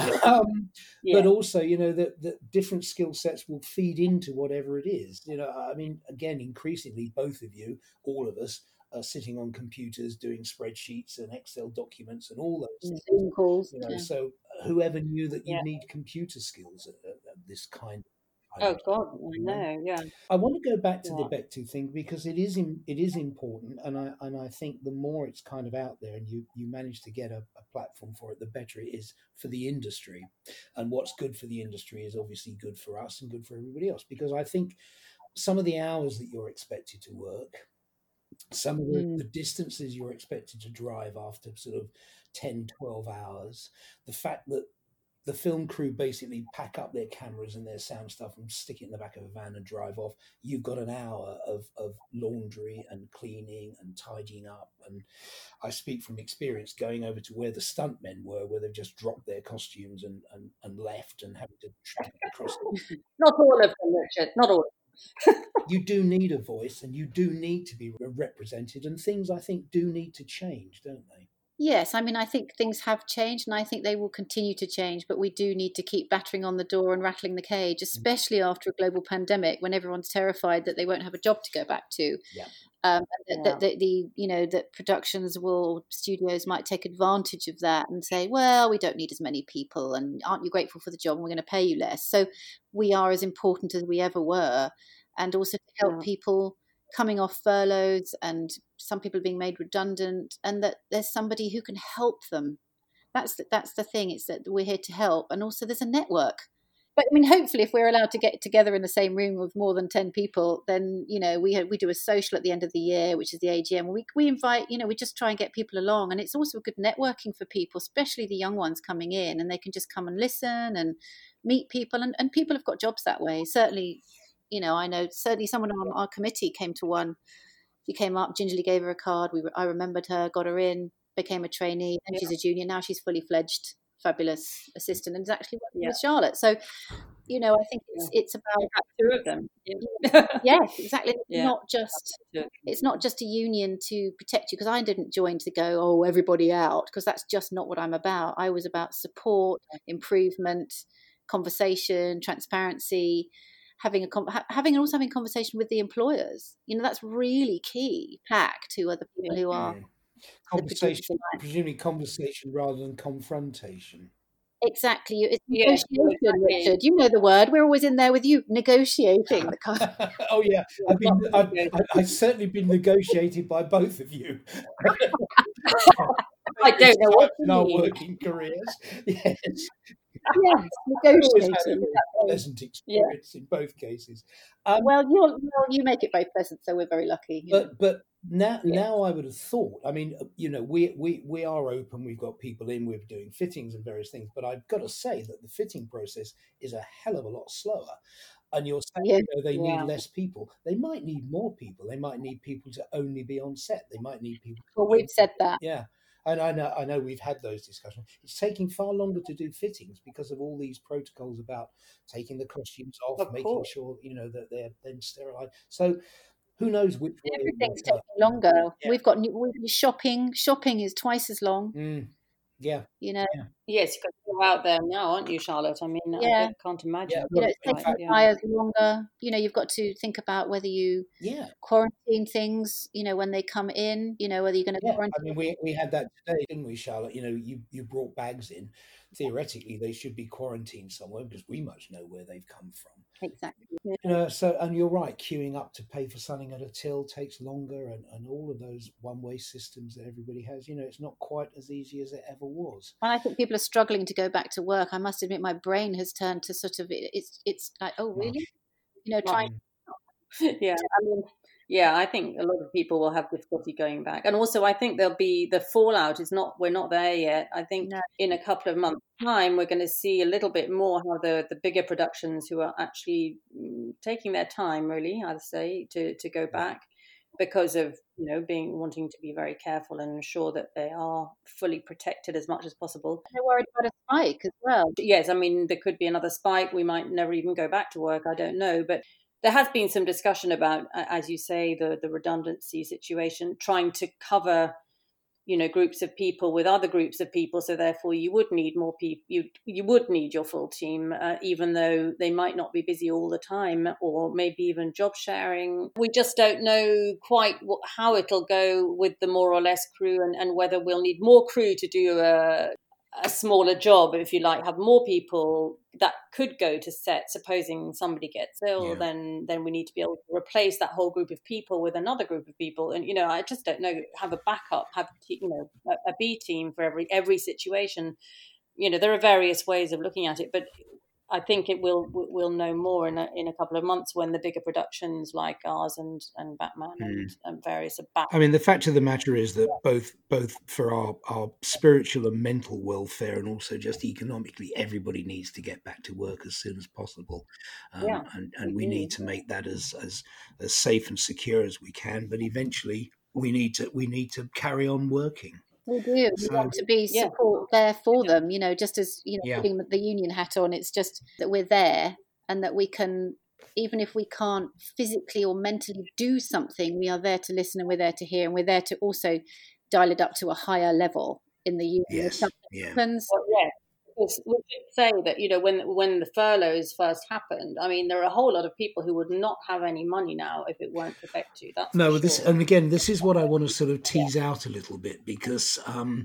S4: But also, that different skill sets will feed into whatever it is. I mean, again, increasingly, both of you, all of us, are sitting on computers doing spreadsheets and Excel documents and all those things.
S5: Zoom calls.
S4: So whoever knew that you need computer skills at this kind of
S6: Oh God, I know. Yeah.
S4: I want to go back to the Bectu thing because it is important, and I think the more it's kind of out there, and you manage to get a platform for it, the better it is for the industry. And what's good for the industry is obviously good for us and good for everybody else. Because I think some of the hours that you're expected to work, some of the distances you're expected to drive after sort of 10, 12 hours, the fact that the film crew basically pack up their cameras and their sound stuff and stick it in the back of a van and drive off. You've got an hour of laundry and cleaning and tidying up. And I speak from experience going over to where the stuntmen were, where they've just dropped their costumes and left and having to track across.
S6: Not all of them, Richard, not all of them.
S4: You do need a voice and you do need to be represented, and things I think do need to change, don't they?
S5: Yes, I mean, I think things have changed and I think they will continue to change, but we do need to keep battering on the door and rattling the cage, especially after a global pandemic when everyone's terrified that they won't have a job to go back to. That productions studios might take advantage of that and say, well, we don't need as many people, and aren't you grateful for the job and we're going to pay you less. So we are as important as we ever were, and also to help people coming off furloughs, and some people being made redundant, and that there's somebody who can help them. That's the thing. It's that we're here to help, and also there's a network. But I mean, hopefully, if we're allowed to get together in the same room with more than 10 people, then we do a social at the end of the year, which is the AGM. We invite, we just try and get people along, and it's also good networking for people, especially the young ones coming in, and they can just come and listen and meet people, and people have got jobs that way. Certainly. I know certainly someone on our committee came to one. She came up, gingerly gave her a card. I remembered her, got her in, became a trainee, and she's a junior. Now she's fully fledged, fabulous assistant, and is actually working with Charlotte. So, I think it's about
S6: two of them.
S5: Yes, exactly. It's not just a union to protect you, because I didn't join to go, everybody out, because that's just not what I'm about. I was about support, improvement, conversation, transparency. Having conversation with the employers, that's really key. PACT, who are the people who are
S4: conversation, presumably conversation rather than confrontation.
S5: Exactly, it's negotiation, Richard. You know the word. We're always in there with you, negotiating.
S4: Oh yeah, I've certainly been negotiated by both of you.
S6: I don't know what
S4: in our working careers. Yes.
S5: Yes, negotiating.
S4: A pleasant experience in both cases.
S5: Well, you make it very pleasant, so we're very lucky.
S4: But now I would have thought. I mean, we are open. We've got people in. We're doing fittings and various things. But I've got to say that the fitting process is a hell of a lot slower. And you're saying they need less people. They might need more people. They might need people to only be on set. They might need people.
S5: Well, we've said that.
S4: Yeah. And I know we've had those discussions. It's taking far longer to do fittings because of all these protocols about taking the costumes off, making sure that they're then sterilised. So who knows which way
S5: everything's taking longer. Yeah. We've got shopping. Shopping is twice as long.
S4: Yeah.
S6: You know,
S4: Yeah.
S5: Yes, because you're out there now, aren't you, Charlotte? I mean,
S6: yeah.
S5: I can't imagine.
S4: Yeah.
S6: You know,
S4: Well,
S6: it's
S4: in
S6: taking
S4: fact,
S6: the buyers longer. You know, you've got to think about whether you
S4: yeah.
S6: quarantine things, you know, when they come in, you know, whether you're going to
S4: Yeah, I
S6: quarantine.
S4: mean, we had that today, didn't we, Charlotte? You know, you brought bags in. Theoretically, they should be quarantined somewhere because we must know where they've come from.
S6: Exactly.
S4: You know, so, and you're right, queuing up to pay for something at a till takes longer, and all of those one-way systems that everybody has. You know, it's not quite as easy as it ever was.
S6: And I think people are struggling to go back to work. I must admit, my brain has turned to sort of it's like, oh really? You know, trying.
S5: Yeah, I mean, yeah, I think a lot of people will have difficulty going back, and also I think there'll be the fallout. We're not there yet. I think in a couple of months' time, we're going to see a little bit more how the bigger productions who are actually taking their time, really, I'd say, to go back, because of wanting to be very careful and ensure that they are fully protected as much as possible.
S6: They're worried about a spike as well.
S5: Yes, I mean there could be another spike. We might never even go back to work. I don't know, but there has been some discussion about, as you say, the redundancy situation, trying to cover, groups of people with other groups of people. So therefore, you would need more people. You would need your full team, even though they might not be busy all the time, or maybe even job sharing. We just don't know quite how it'll go with the more or less crew, and whether we'll need more crew to do a smaller job, if you like, have more people that could go to set. Supposing somebody gets ill, then we need to be able to replace that whole group of people with another group of people. And I just don't know. Have a backup, have a B team for every situation. There are various ways of looking at it, but I think we'll know more in a couple of months when the bigger productions like ours and Batman and various are back.
S3: I mean, the fact of the matter is that both for our spiritual and mental welfare, and also just economically, everybody needs to get back to work as soon as possible, and we need to make that as safe and secure as we can. But eventually, we need to carry on working.
S6: We do. We want to be support there for them, just as, putting the union hat on. It's just that we're there, and that we can, even if we can't physically or mentally do something, we are there to listen, and we're there to hear, and we're there to also dial it up to a higher level in the union.
S3: Yes.
S6: Happens.
S5: Well, we should say that, when the furloughs first happened, I mean, there are a whole lot of people who would not have any money now if it weren't for Bectu. That's
S3: no,
S5: for
S3: this,
S5: sure.
S3: and again, this is what I want to sort of tease out a little bit, because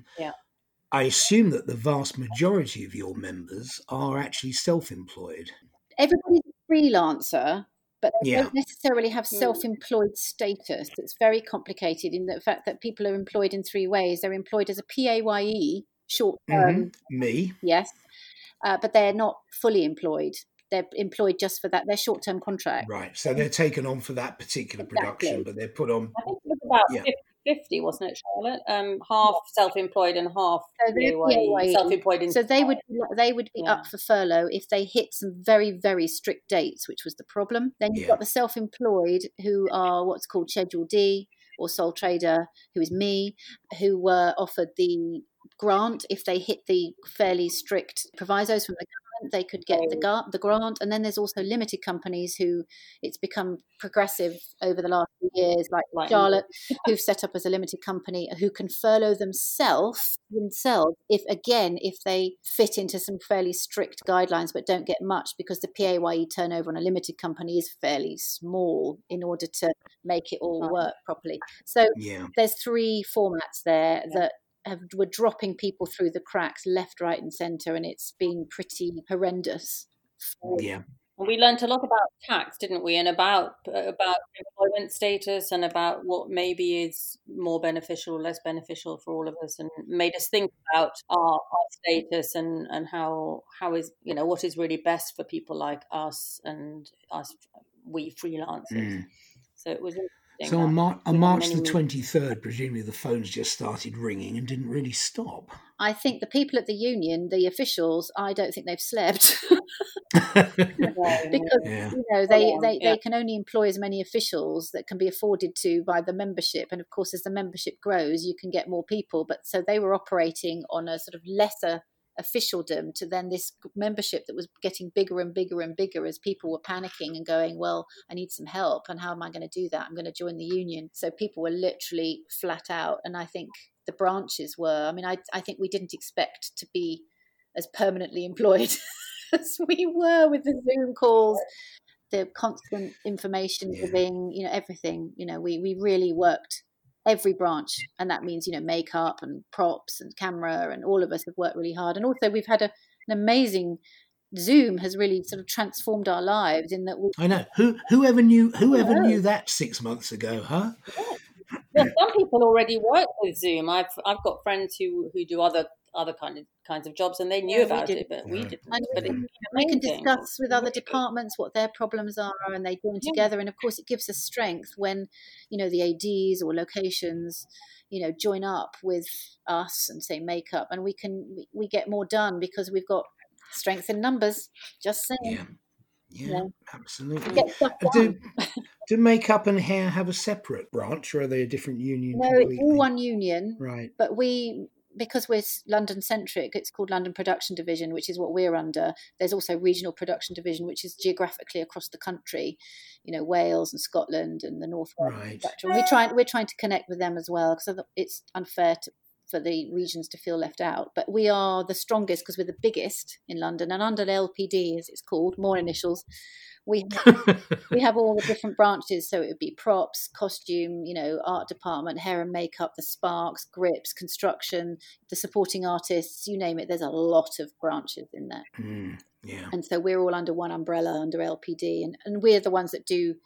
S3: I assume that the vast majority of your members are actually self-employed.
S6: Everybody's a freelancer, but they don't necessarily have self-employed status. It's very complicated in the fact that people are employed in three ways. They're employed as a PAYE, short-term.
S3: Me.
S6: Yes. But they're not fully employed. They're employed just for that. They're short-term contract.
S3: Right. So they're taken on for that particular production, but they're put on.
S5: I think it was about 50, wasn't it, Charlotte? Half self-employed and half PAYE. Self-employed.
S6: So they would be up for furlough if they hit some very, very strict dates, which was the problem. Then you've got the self-employed who are what's called Schedule D or sole trader, who is me, who were offered the grant if they hit the fairly strict provisos from the government. They could get the grant. And then there's also limited companies who it's become progressive over the last few years, like Charlotte, who've set up as a limited company, who can furlough themselves if they fit into some fairly strict guidelines but don't get much, because the PAYE turnover on a limited company is fairly small in order to make it all work properly. So there's three formats there that were dropping people through the cracks left, right and centre, and it's been pretty horrendous.
S5: And we learnt a lot about tax, didn't we, and about employment status, and about what maybe is more beneficial or less beneficial for all of us, and made us think about our status and how is what is really best for people like us and we freelancers. So it was interesting.
S3: So on March the 23rd, presumably the phones just started ringing and didn't really stop.
S6: I think the people at the union, the officials, I don't think they've slept. Because they can only employ as many officials that can be afforded to by the membership, and of course as the membership grows you can get more people, but so they were operating on a sort of lesser officialdom to then this membership that was getting bigger and bigger and bigger as people were panicking and going, well, I need some help, and how am I going to do that? I'm going to join the union. So people were literally flat out, and I think the branches were. I mean, I think we didn't expect to be as permanently employed as we were with the Zoom calls, the constant information giving, everything. We really worked every branch, and that means makeup and props and camera, and all of us have worked really hard. And also we've had an amazing Zoom has really sort of transformed our lives in that
S3: I know whoever knew that 6 months ago, huh?
S5: Well, some people already work with Zoom. I've got friends who do other kinds of jobs, and they knew about it, but we didn't. But
S6: we can discuss with other departments what their problems are, and they join together. And of course, it gives us strength when the ADs or locations join up with us and say makeup, and we get more done because we've got strength in numbers. Just saying.
S3: Yeah, absolutely. Do makeup and hair have a separate branch, or are they a different union?
S6: No,
S3: completely?
S6: It's all one union.
S3: Right.
S6: But because we're London centric, it's called London Production Division, which is what we're under. There's also Regional Production Division, which is geographically across the country, Wales and Scotland and the North West.
S3: Right.
S6: And we're trying to connect with them as well, because it's unfair for the regions to feel left out. But we are the strongest because we're the biggest in London, and under LPD, as it's called, more initials, we have all the different branches. So it would be props, costume, art department, hair and makeup, the sparks, grips, construction, the supporting artists, you name it. There's a lot of branches in there.
S3: Yeah.
S6: And so we're all under one umbrella, under LPD, and we're the ones that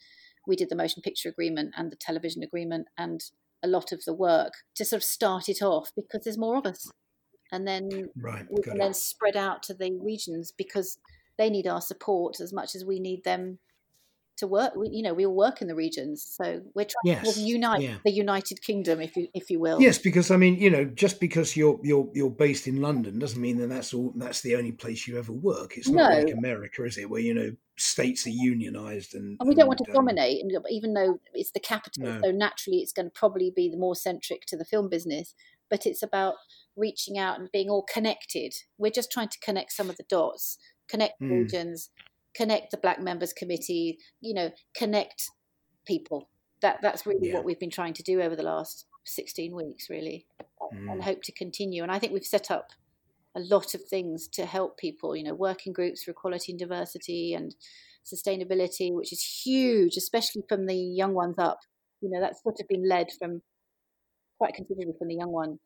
S6: we did the motion picture agreement and the television agreement and a lot of the work to sort of start it off, because there's more of us, and then we can then spread out to the regions, because they need our support as much as we need them to work. We all work in the regions, so we're trying to unite the United Kingdom, if you will.
S3: Yes, because I mean, just because you're based in London doesn't mean that that's the only place you ever work. It's not like America, is it? Where states are unionised and
S6: we don't want to dominate, even though it's the capital. So naturally, it's going to probably be the more centric to the film business. But it's about reaching out and being all connected. We're just trying to connect some of the dots, connect regions, connect the Black Members Committee, connect people. That's really what we've been trying to do over the last 16 weeks, really, and hope to continue. And I think we've set up a lot of things to help people, working groups for equality and diversity and sustainability, which is huge, especially from the young ones up. That's sort of been led from quite considerably from the young one,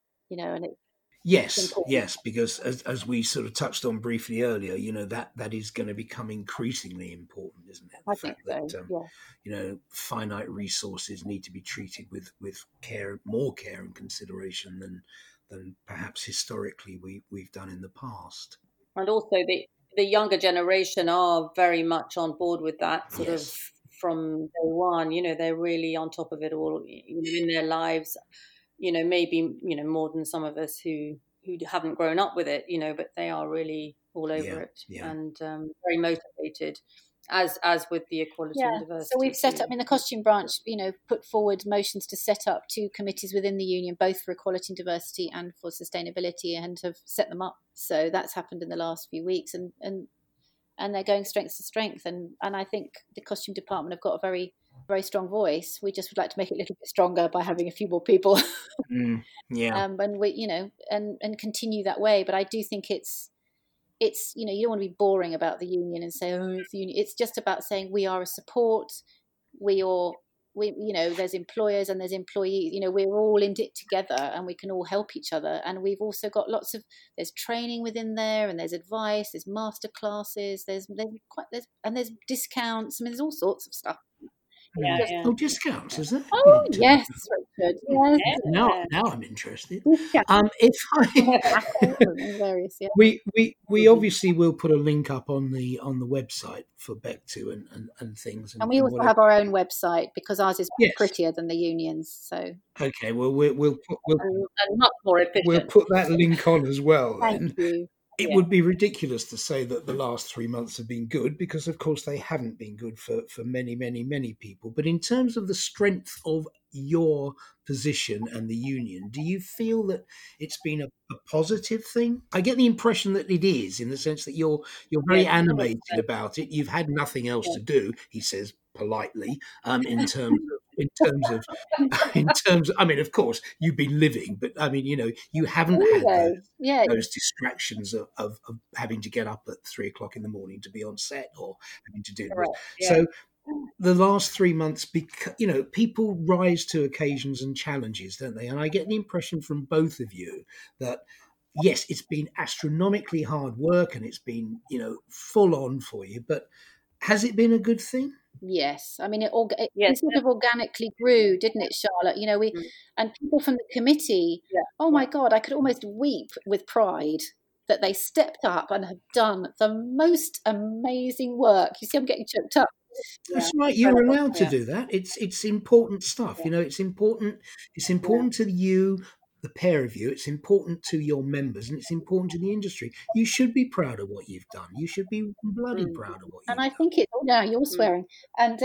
S6: and it.
S3: Yes, because as we sort of touched on briefly earlier, that is going to become increasingly important, isn't it?
S6: I think
S3: that finite resources need to be treated with more care and consideration than perhaps historically we've done in the past.
S5: And also the younger generation are very much on board with that sort of from day one. They're really on top of it all in their lives. Maybe more than some of us who haven't grown up with it, but they are really all over it and very motivated, as with the equality and diversity.
S6: So we've set up in the costume branch, put forward motions to set up 2 committees within the union, both for equality and diversity and for sustainability, and have set them up. So that's happened in the last few weeks, and they're going strength to strength. And I think the costume department have got a very, very strong voice. We just would like to make it a little bit stronger by having a few more people.
S3: And
S6: we, and continue that way. But I do think it's you don't want to be boring about the union and say, oh, it's the union. It's just about saying we are a support. We there's employers and there's employees. We're all in it together, and we can all help each other. And we've also got there's training within there, and there's advice, there's master classes, there's discounts. I mean, there's all sorts of stuff.
S3: Oh, discounts, is it?
S6: Oh, yes, Richard. Yes.
S3: Now I'm interested. We obviously will put a link up on the website for Bectu and things.
S6: And we also have our own website, because ours is prettier than the unions. So
S3: okay, well we'll
S5: and much more efficient.
S3: We'll put that link on as well.
S6: Thank you.
S3: It would be ridiculous to say that the last 3 months have been good, because of course they haven't been good for many, many, many people. But in terms of the strength of your position and the union, do you feel that it's been a positive thing? I get the impression that it is, in the sense that you're very animated about it. You've had nothing else to do, he says politely, in terms of, I mean, of course, you've been living, but I mean, you haven't had those distractions of having to get up at 3 o'clock in the morning to be on set, or having to do this. So the last 3 months, people rise to occasions and challenges, don't they? And I get the impression from both of you that, yes, it's been astronomically hard work and it's been, full on for you, but has it been a good thing?
S6: Yes, I mean it sort of organically grew, didn't it, Charlotte? And people from the committee. Oh my God, I could almost weep with pride that they stepped up and have done the most amazing work. You see, I'm getting choked up.
S3: That's right. You're allowed to do that. It's important stuff. It's important. It's important to you, the pair of you. It's important to your members, and it's important to the industry. You should be proud of what you've done. You should be bloody proud of what you've done.
S6: And I think it's now you're swearing. And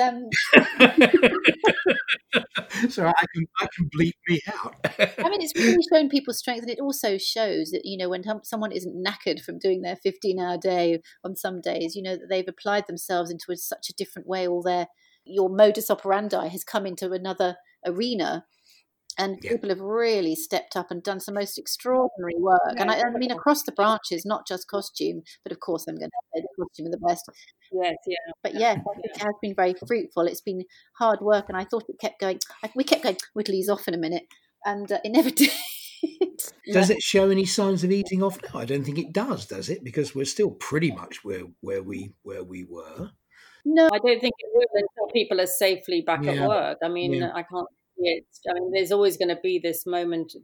S3: so I can bleep me out.
S6: I mean, it's really shown people's strength, and it also shows that when someone isn't knackered from doing their 15-hour day on some days, that they've applied themselves into such a different way. Your modus operandi has come into another arena. And people have really stepped up and done some most extraordinary work. And I mean, across the branches, not just costume, but of course I'm going to say the costume are the best.
S5: Yes,
S6: But it has been very fruitful. It's been hard work, and I thought it kept going. We kept going, we'll ease off in a minute, and it never did.
S3: Does it show any signs of easing off now? I don't think it does it? Because we're still pretty much where we were.
S5: No, I don't think it will until people are safely back at work. I mean, I can't. I mean, there's always going to be this moment,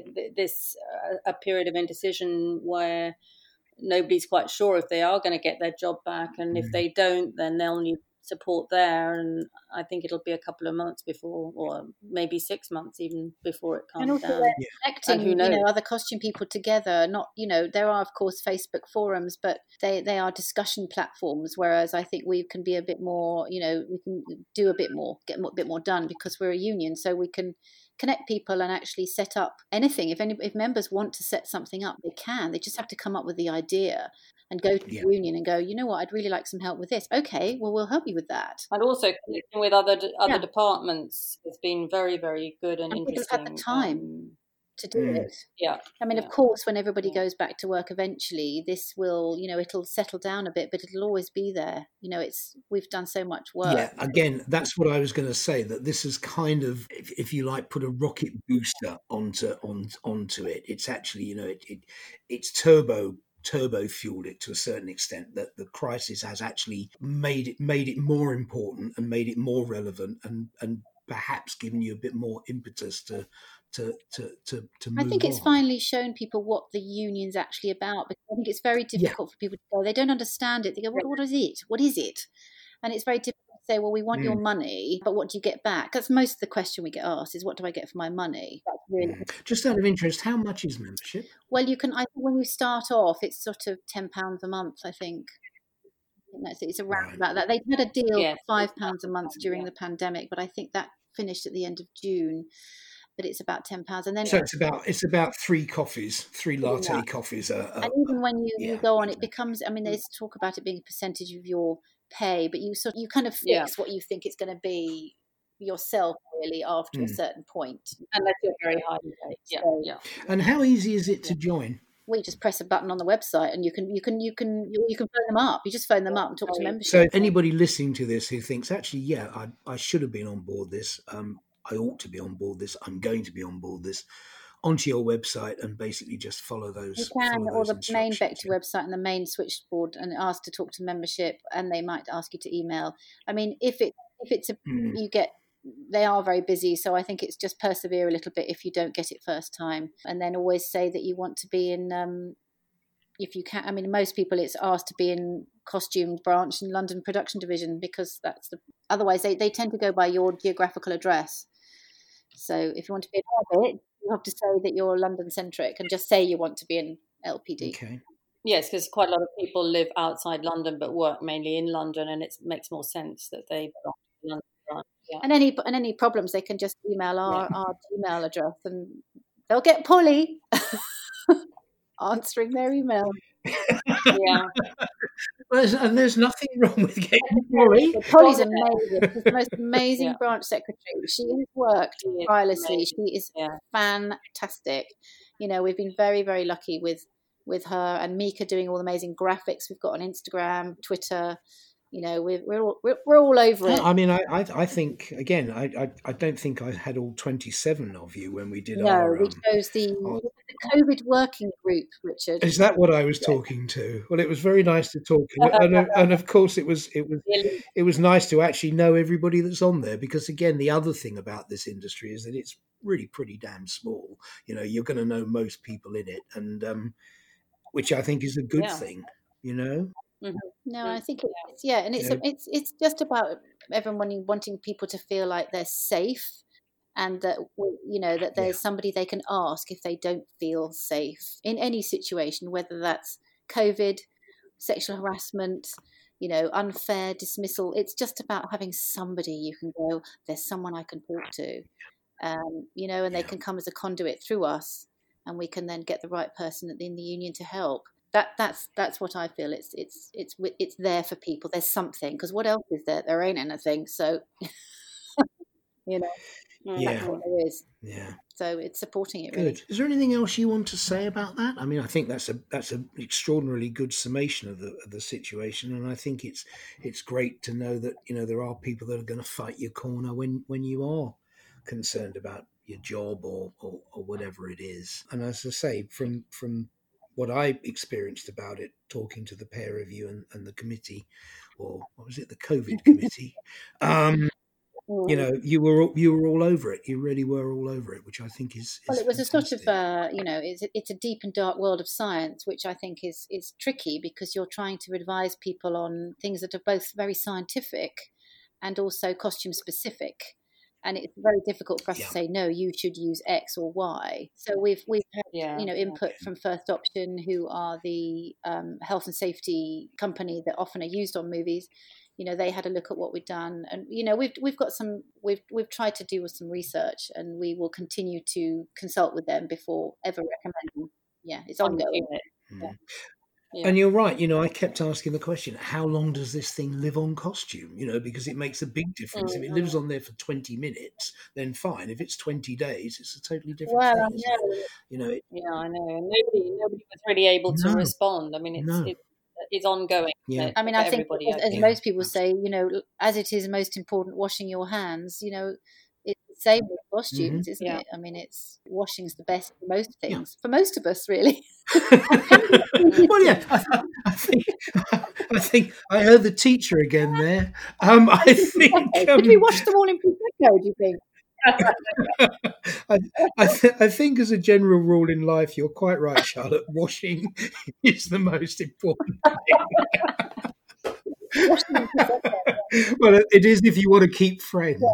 S5: a period of indecision where nobody's quite sure if they are going to get their job back, and if they don't, then they'll need support there. And I think it'll be a couple of months before, or maybe 6 months even before it calms down.
S6: Connecting, other costume people together. Not, there are of course Facebook forums, but they are discussion platforms. Whereas I think we can be a bit more, we can do a bit more, get a bit more done, because we're a union, so we can connect people and actually set up anything. If members want to set something up, they can. They just have to come up with the idea and go to the union and go, you know what, I'd really like some help with this. Okay, well, we'll help you with that.
S5: And also connecting with other departments has been very, very good and interesting.
S6: People have had the time to do it.
S5: Yeah.
S6: I mean, of course, when everybody goes back to work eventually, this will, it'll settle down a bit, but it'll always be there. We've done so much work.
S3: Yeah, again, that's what I was going to say, that this is kind of, if you like, put a rocket booster onto it. It's actually, it's turbo fueled it to a certain extent, that the crisis has actually made it more important and made it more relevant, and perhaps given you a bit more impetus to move
S6: I think it's
S3: on.
S6: finally shown people what the union's actually about, because I think it's very difficult for people to go. They don't understand it. They go, what is it? What is it? And it's very difficult to say, well, we want your money, but what do you get back? That's most of the question we get asked, is what do I get for my money? That's really
S3: Just out of interest, how much is membership?
S6: Well, I think when you start off, it's sort of £10 a month, I think. It's around about that. They had a deal for £5 a month during the pandemic, but I think that finished at the end of June. But it's about £10, and then
S3: so it's about 3 latte coffees.
S6: And even when you go on, it becomes. I mean, there's talk about it being a percentage of your pay, but you kind of fix what you think it's going to be yourself, really, after a certain point,
S5: unless you're very highly paid.
S3: And how easy is it to join?
S6: We just press a button on the website, and you can phone them up. You just phone them up and talk to membership.
S3: So anybody listening to this who thinks, actually, I should have been on board this. I ought to be on board this. I'm going to be on board this. Onto your website and basically just follow those.
S6: You can, or the main Bectu website and the main switchboard, and ask to talk to membership, and they might ask you to email. I mean, if it's you get. They are very busy, so I think it's just persevere a little bit if you don't get it first time, and then always say that you want to be in. If you can, I mean, most people it's asked to be in costume branch and London production division, because that's otherwise they tend to go by your geographical address. So if you want to be in Orbit, you have to say that you're London centric and just say you want to be in LPD.
S3: Okay.
S6: Yes, because quite a lot of people live outside London but work mainly in London, and it makes more sense that they belong to the London branch. Yeah.
S5: And any problems, they can just email our Gmail address, and they'll get Polly answering their email.
S6: Yeah.
S3: And there's nothing wrong with getting Polly.
S5: Polly's amazing. She's the most amazing branch secretary. She has worked tirelessly. She is fantastic. You know, we've been very, very lucky with her and Mika doing all the amazing graphics we've got on Instagram, Twitter. You know, we're all over it.
S3: I mean, I think again, I don't think I had all 27 of you when we did
S5: our. No, we chose the COVID working group, Richard.
S3: Is that what I was talking to? Well, it was very nice to talk, and of course, it was nice to actually know everybody that's on there, because again, the other thing about this industry is that it's really pretty damn small. You know, you're going to know most people in it, and which I think is a good thing. You know.
S5: Mm-hmm. No, I think and it's just about everyone wanting people to feel like they're safe, and that that there's somebody they can ask if they don't feel safe in any situation, whether that's COVID, sexual harassment, unfair dismissal. It's just about having somebody you can go, there's someone I can talk to, and they can come as a conduit through us, and we can then get the right person in the union to help. That's what I feel. It's there for people. There's something, because what else is there? There ain't anything. So, that's what there is. Yeah. So it's supporting it. Really.
S3: Good. Is there anything else you want to say about that? I mean, I think that's an extraordinarily good summation of the situation, and I think it's great to know that there are people that are going to fight your corner when you are concerned about your job or whatever it is. And as I say, from what I experienced about it, talking to the pair of you and the committee, or what was it, the COVID committee, you were all over it. You really were all over it, which I think is
S5: well, it was
S3: fantastic.
S5: A sort of, it's a deep and dark world of science, which I think is tricky, because you're trying to advise people on things that are both very scientific and also costume specific. And it's very difficult for us to say, no, you should use X or Y. So we've had input from First Option, who are the health and safety company that often are used on movies. They had a look at what we've done, and we've tried to do some research, and we will continue to consult with them before ever recommending. Yeah, it's ongoing.
S3: Yeah. And you're right. I kept asking the question, how long does this thing live on costume? Because it makes a big difference. If it lives on there for 20 minutes, then fine. If it's 20 days, it's a totally different thing.
S6: I know. I know. And nobody was really able to respond. I mean, it's ongoing.
S5: Yeah. I mean, I think, as most people say, as it is most important washing your hands, it's the same with costumes, isn't it? I mean, washing's the best for most things, for most of us, really.
S3: Well, yeah, I think I heard the teacher again there. I think
S5: did we wash them all in Prosecco, do you think?
S3: I think as a general rule in life, you're quite right, Charlotte. Washing is the most important thing. Well, it is if you want to keep friends.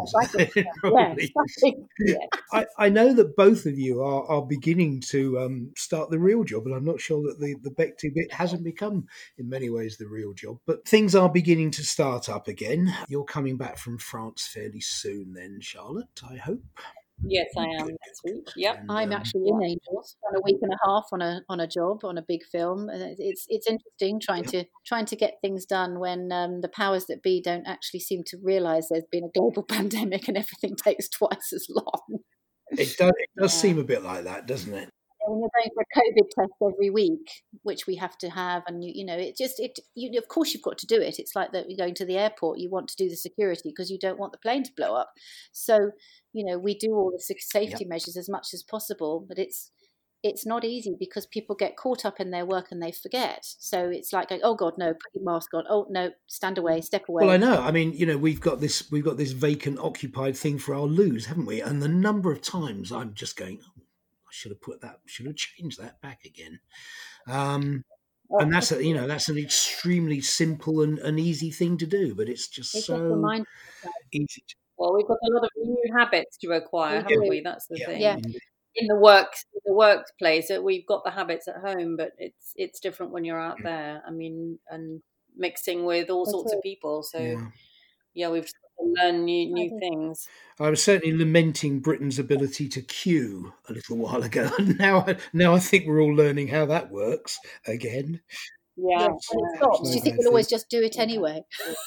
S3: I know that both of you are beginning to start the real job, and I'm not sure that the Bectu bit hasn't become in many ways the real job, but things are beginning to start up again. You're coming back from France fairly soon then, Charlotte, I hope.
S6: Yes, I am next week. Yep,
S5: and, I'm actually in Angels on a week and a half on a job on a big film. It's interesting trying to get things done when the powers that be don't actually seem to realise there's been a global pandemic and everything takes twice as long.
S3: It does seem a bit like that, doesn't it?
S5: When you're going for a COVID test every week, which we have to have, and of course you've got to do it. It's like that you're going to the airport, you want to do the security because you don't want the plane to blow up. So, we do all the safety measures as much as possible, but it's not easy because people get caught up in their work and they forget. So it's like, oh God, no, put your mask on. Oh no, stand away, step away.
S3: Well, I know. I mean, we've got this vacant, occupied thing for our loos, haven't we? And the number of times I'm just going, should have changed that back again. And that's an extremely simple and easy thing to do, but it's just so easy.
S6: Well, we've got a lot of new habits to acquire, haven't we? That's the thing.
S5: Yeah. in the workplace. We've got the habits at home, but it's different when you're out there. I mean, and mixing with all sorts of people. So we've got to learn new things.
S3: I was certainly lamenting Britain's ability to queue a little while ago. Now I think we're all learning how that works again.
S5: Yeah.
S6: When it stops, you think we'll always just do it anyway.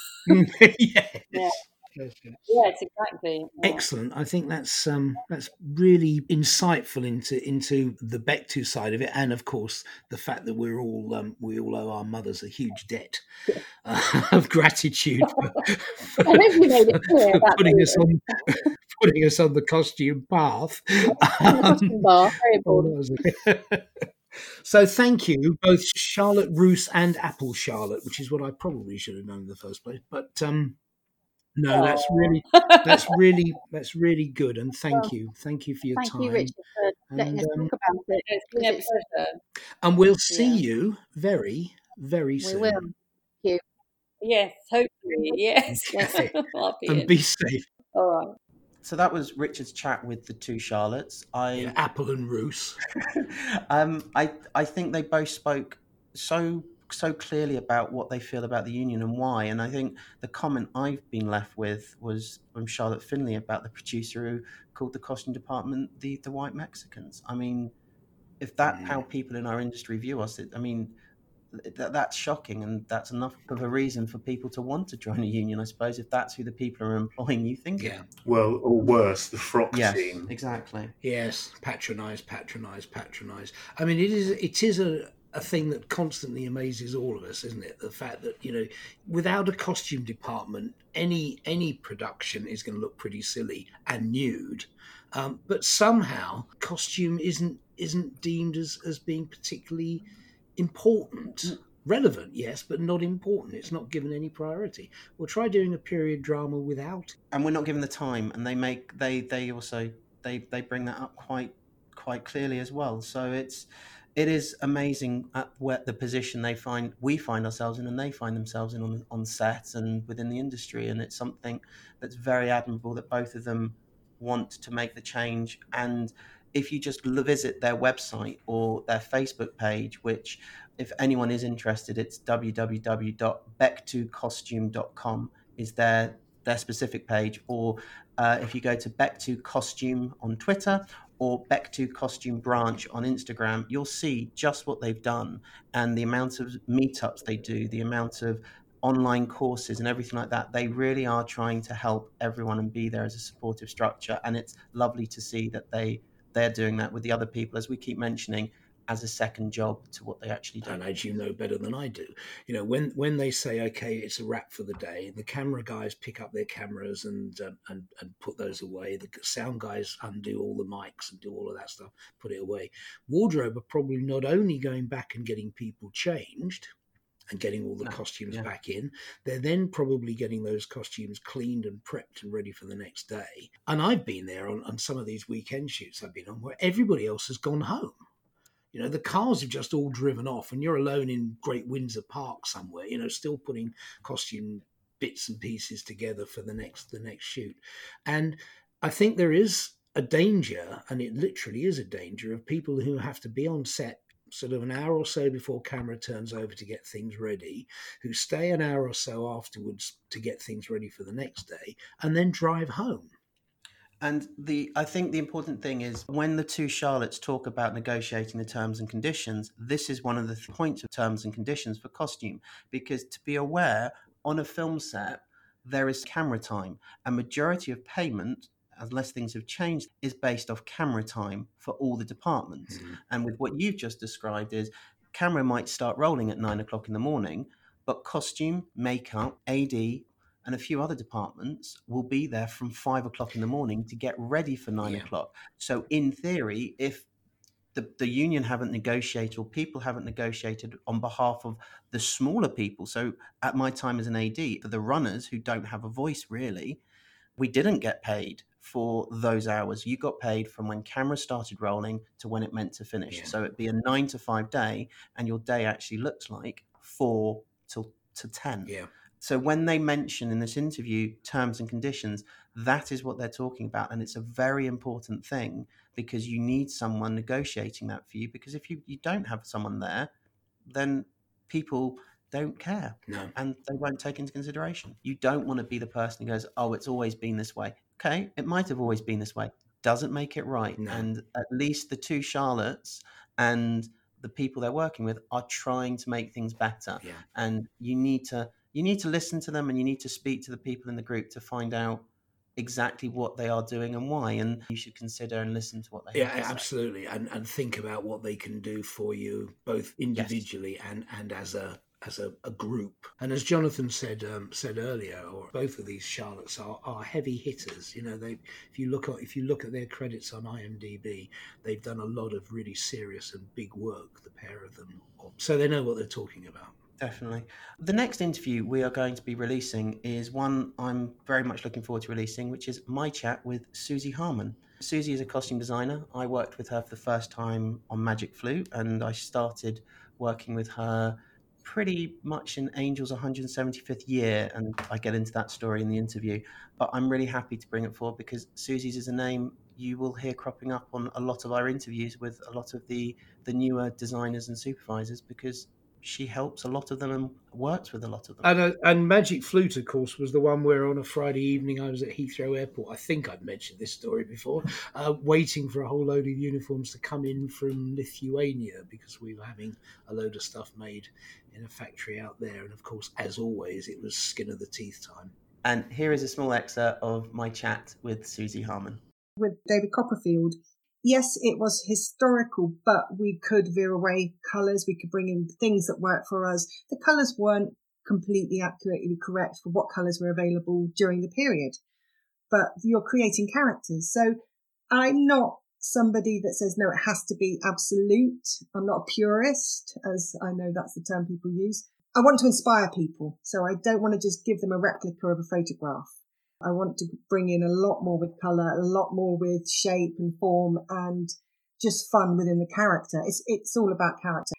S5: Yes, exactly. Yeah.
S3: Excellent. I think that's really insightful into the Bectu side of it, and of course the fact that we all owe our mothers a huge debt of gratitude for putting us on the costume path.
S5: Very important.
S3: So thank you, both Charlotte Roos and Apple Charlotte, which is what I probably should have done in the first place. But no, that's really good, and thank you for your time.
S6: Thank you, Richard, for letting us talk about it.
S5: It's been a pleasure.
S3: And we'll see you very, very soon.
S6: We will. Thank you.
S5: Yes, hopefully. Yes.
S3: Okay. And be safe.
S5: All right.
S1: So that was Richard's chat with the two Charlottes.
S3: Apple and Roos.
S1: I think they both spoke so clearly about what they feel about the union and why. And I think the comment I've been left with was from Charlotte Finley about the producer who called the costume department the white Mexicans. I mean, if that's how people in our industry view us, that's shocking, and that's enough of a reason for people to want to join a union, I suppose, if that's who the people are employing you think.
S3: Yeah.
S2: Well, or worse, the frock team.
S1: Exactly.
S3: Yes, patronise. I mean, it is a thing that constantly amazes all of us, isn't it? The fact that, without a costume department, any production is going to look pretty silly and nude. But somehow costume isn't deemed as being particularly important. Relevant, yes, but not important. It's not given any priority. We'll try doing a period drama without it.
S1: And we're not given the time, and they also bring that up quite clearly as well. So it is amazing at the position we find ourselves in, and they find themselves in on set and within the industry. And it's something that's very admirable that both of them want to make the change. And if you just visit their website or their Facebook page, which if anyone is interested, it's www.bectucostume.com is their specific page. Or if you go to Bectu Costume on Twitter or Bectu Costume Branch on Instagram, you'll see just what they've done and the amount of meetups they do, the amount of online courses and everything like that. They really are trying to help everyone and be there as a supportive structure. And it's lovely to see that they're doing that with the other people, as we keep mentioning, as a second job to what they actually do.
S3: And as you know better than I do, when they say, okay, it's a wrap for the day, the camera guys pick up their cameras and put those away. The sound guys undo all the mics and do all of that stuff, put it away. Wardrobe are probably not only going back and getting people changed and getting all the costumes back in, they're then probably getting those costumes cleaned and prepped and ready for the next day. And I've been there on some of these weekend shoots I've been on where everybody else has gone home. The cars have just all driven off and you're alone in Great Windsor Park somewhere, still putting costume bits and pieces together for the next shoot. And I think there is a danger, and it literally is a danger, of people who have to be on set sort of an hour or so before camera turns over to get things ready, who stay an hour or so afterwards to get things ready for the next day, and then drive home.
S1: And I think the important thing is when the two Charlottes talk about negotiating the terms and conditions, this is one of the points of terms and conditions for costume, because to be aware, on a film set, there is camera time, and majority of payment, unless things have changed, is based off camera time for all the departments. Mm-hmm. And with what you've just described is camera might start rolling at 9 o'clock in the morning, but costume, makeup, AD, and a few other departments will be there from 5 o'clock in the morning to get ready for 9 o'clock. So in theory, if the union haven't negotiated or people haven't negotiated on behalf of the smaller people, so at my time as an AD, for the runners who don't have a voice really, we didn't get paid for those hours. You got paid from when camera started rolling to when it meant to finish. Yeah. So it'd be a 9 to 5 day, and your day actually looks like 4 to 10.
S3: Yeah.
S1: So when they mention in this interview terms and conditions, That is what they're talking about. And it's a very important thing, because you need someone negotiating that for you. Because if you don't have someone there, then people don't care.
S3: No.
S1: And they won't take into consideration. You don't want to be the person who goes, oh, it's always been this way. Okay, it might have always been this way. Doesn't make it right.
S3: No.
S1: And at least the two Charlottes and the people they're working with are trying to make things better.
S3: Yeah.
S1: And you need to listen to them, and you need to speak to the people in the group to find out exactly what they are doing and why. And you should consider and listen to what they have to say.
S3: Absolutely. And think about what they can do for you, both individually and as a group. And as Jonathan said earlier, or both of these Charlottes are heavy hitters. You know, if you look at their credits on IMDb, they've done a lot of really serious and big work, the pair of them. So they know what they're talking about.
S1: Definitely. The next interview we are going to be releasing is one I'm very much looking forward to releasing, which is my chat with Susie Harmon. Susie is a costume designer. I worked with her for the first time on Magic Flute, and I started working with her pretty much in Angel's 175th year, and I get into that story in the interview. But I'm really happy to bring it forward, because Susie's is a name you will hear cropping up on a lot of our interviews with a lot of the newer designers and supervisors, because she helps a lot of them and works with a lot of them.
S3: And Magic Flute, of course, was the one where on a Friday evening I was at Heathrow Airport. I think I've mentioned this story before, waiting for a whole load of uniforms to come in from Lithuania, because we were having a load of stuff made in a factory out there. And of course, as always, it was skin of the teeth time.
S1: And here is a small excerpt of my chat with Susie Harmon.
S7: With David Copperfield, yes, it was historical, but we could veer away colours. We could bring in things that work for us. The colours weren't completely accurately correct for what colours were available during the period, but you're creating characters. So I'm not somebody that says, no, it has to be absolute. I'm not a purist, as I know that's the term people use. I want to inspire people. So I don't want to just give them a replica of a photograph. I want to bring in a lot more with colour, a lot more with shape and form, and just fun within the character. It's all about character.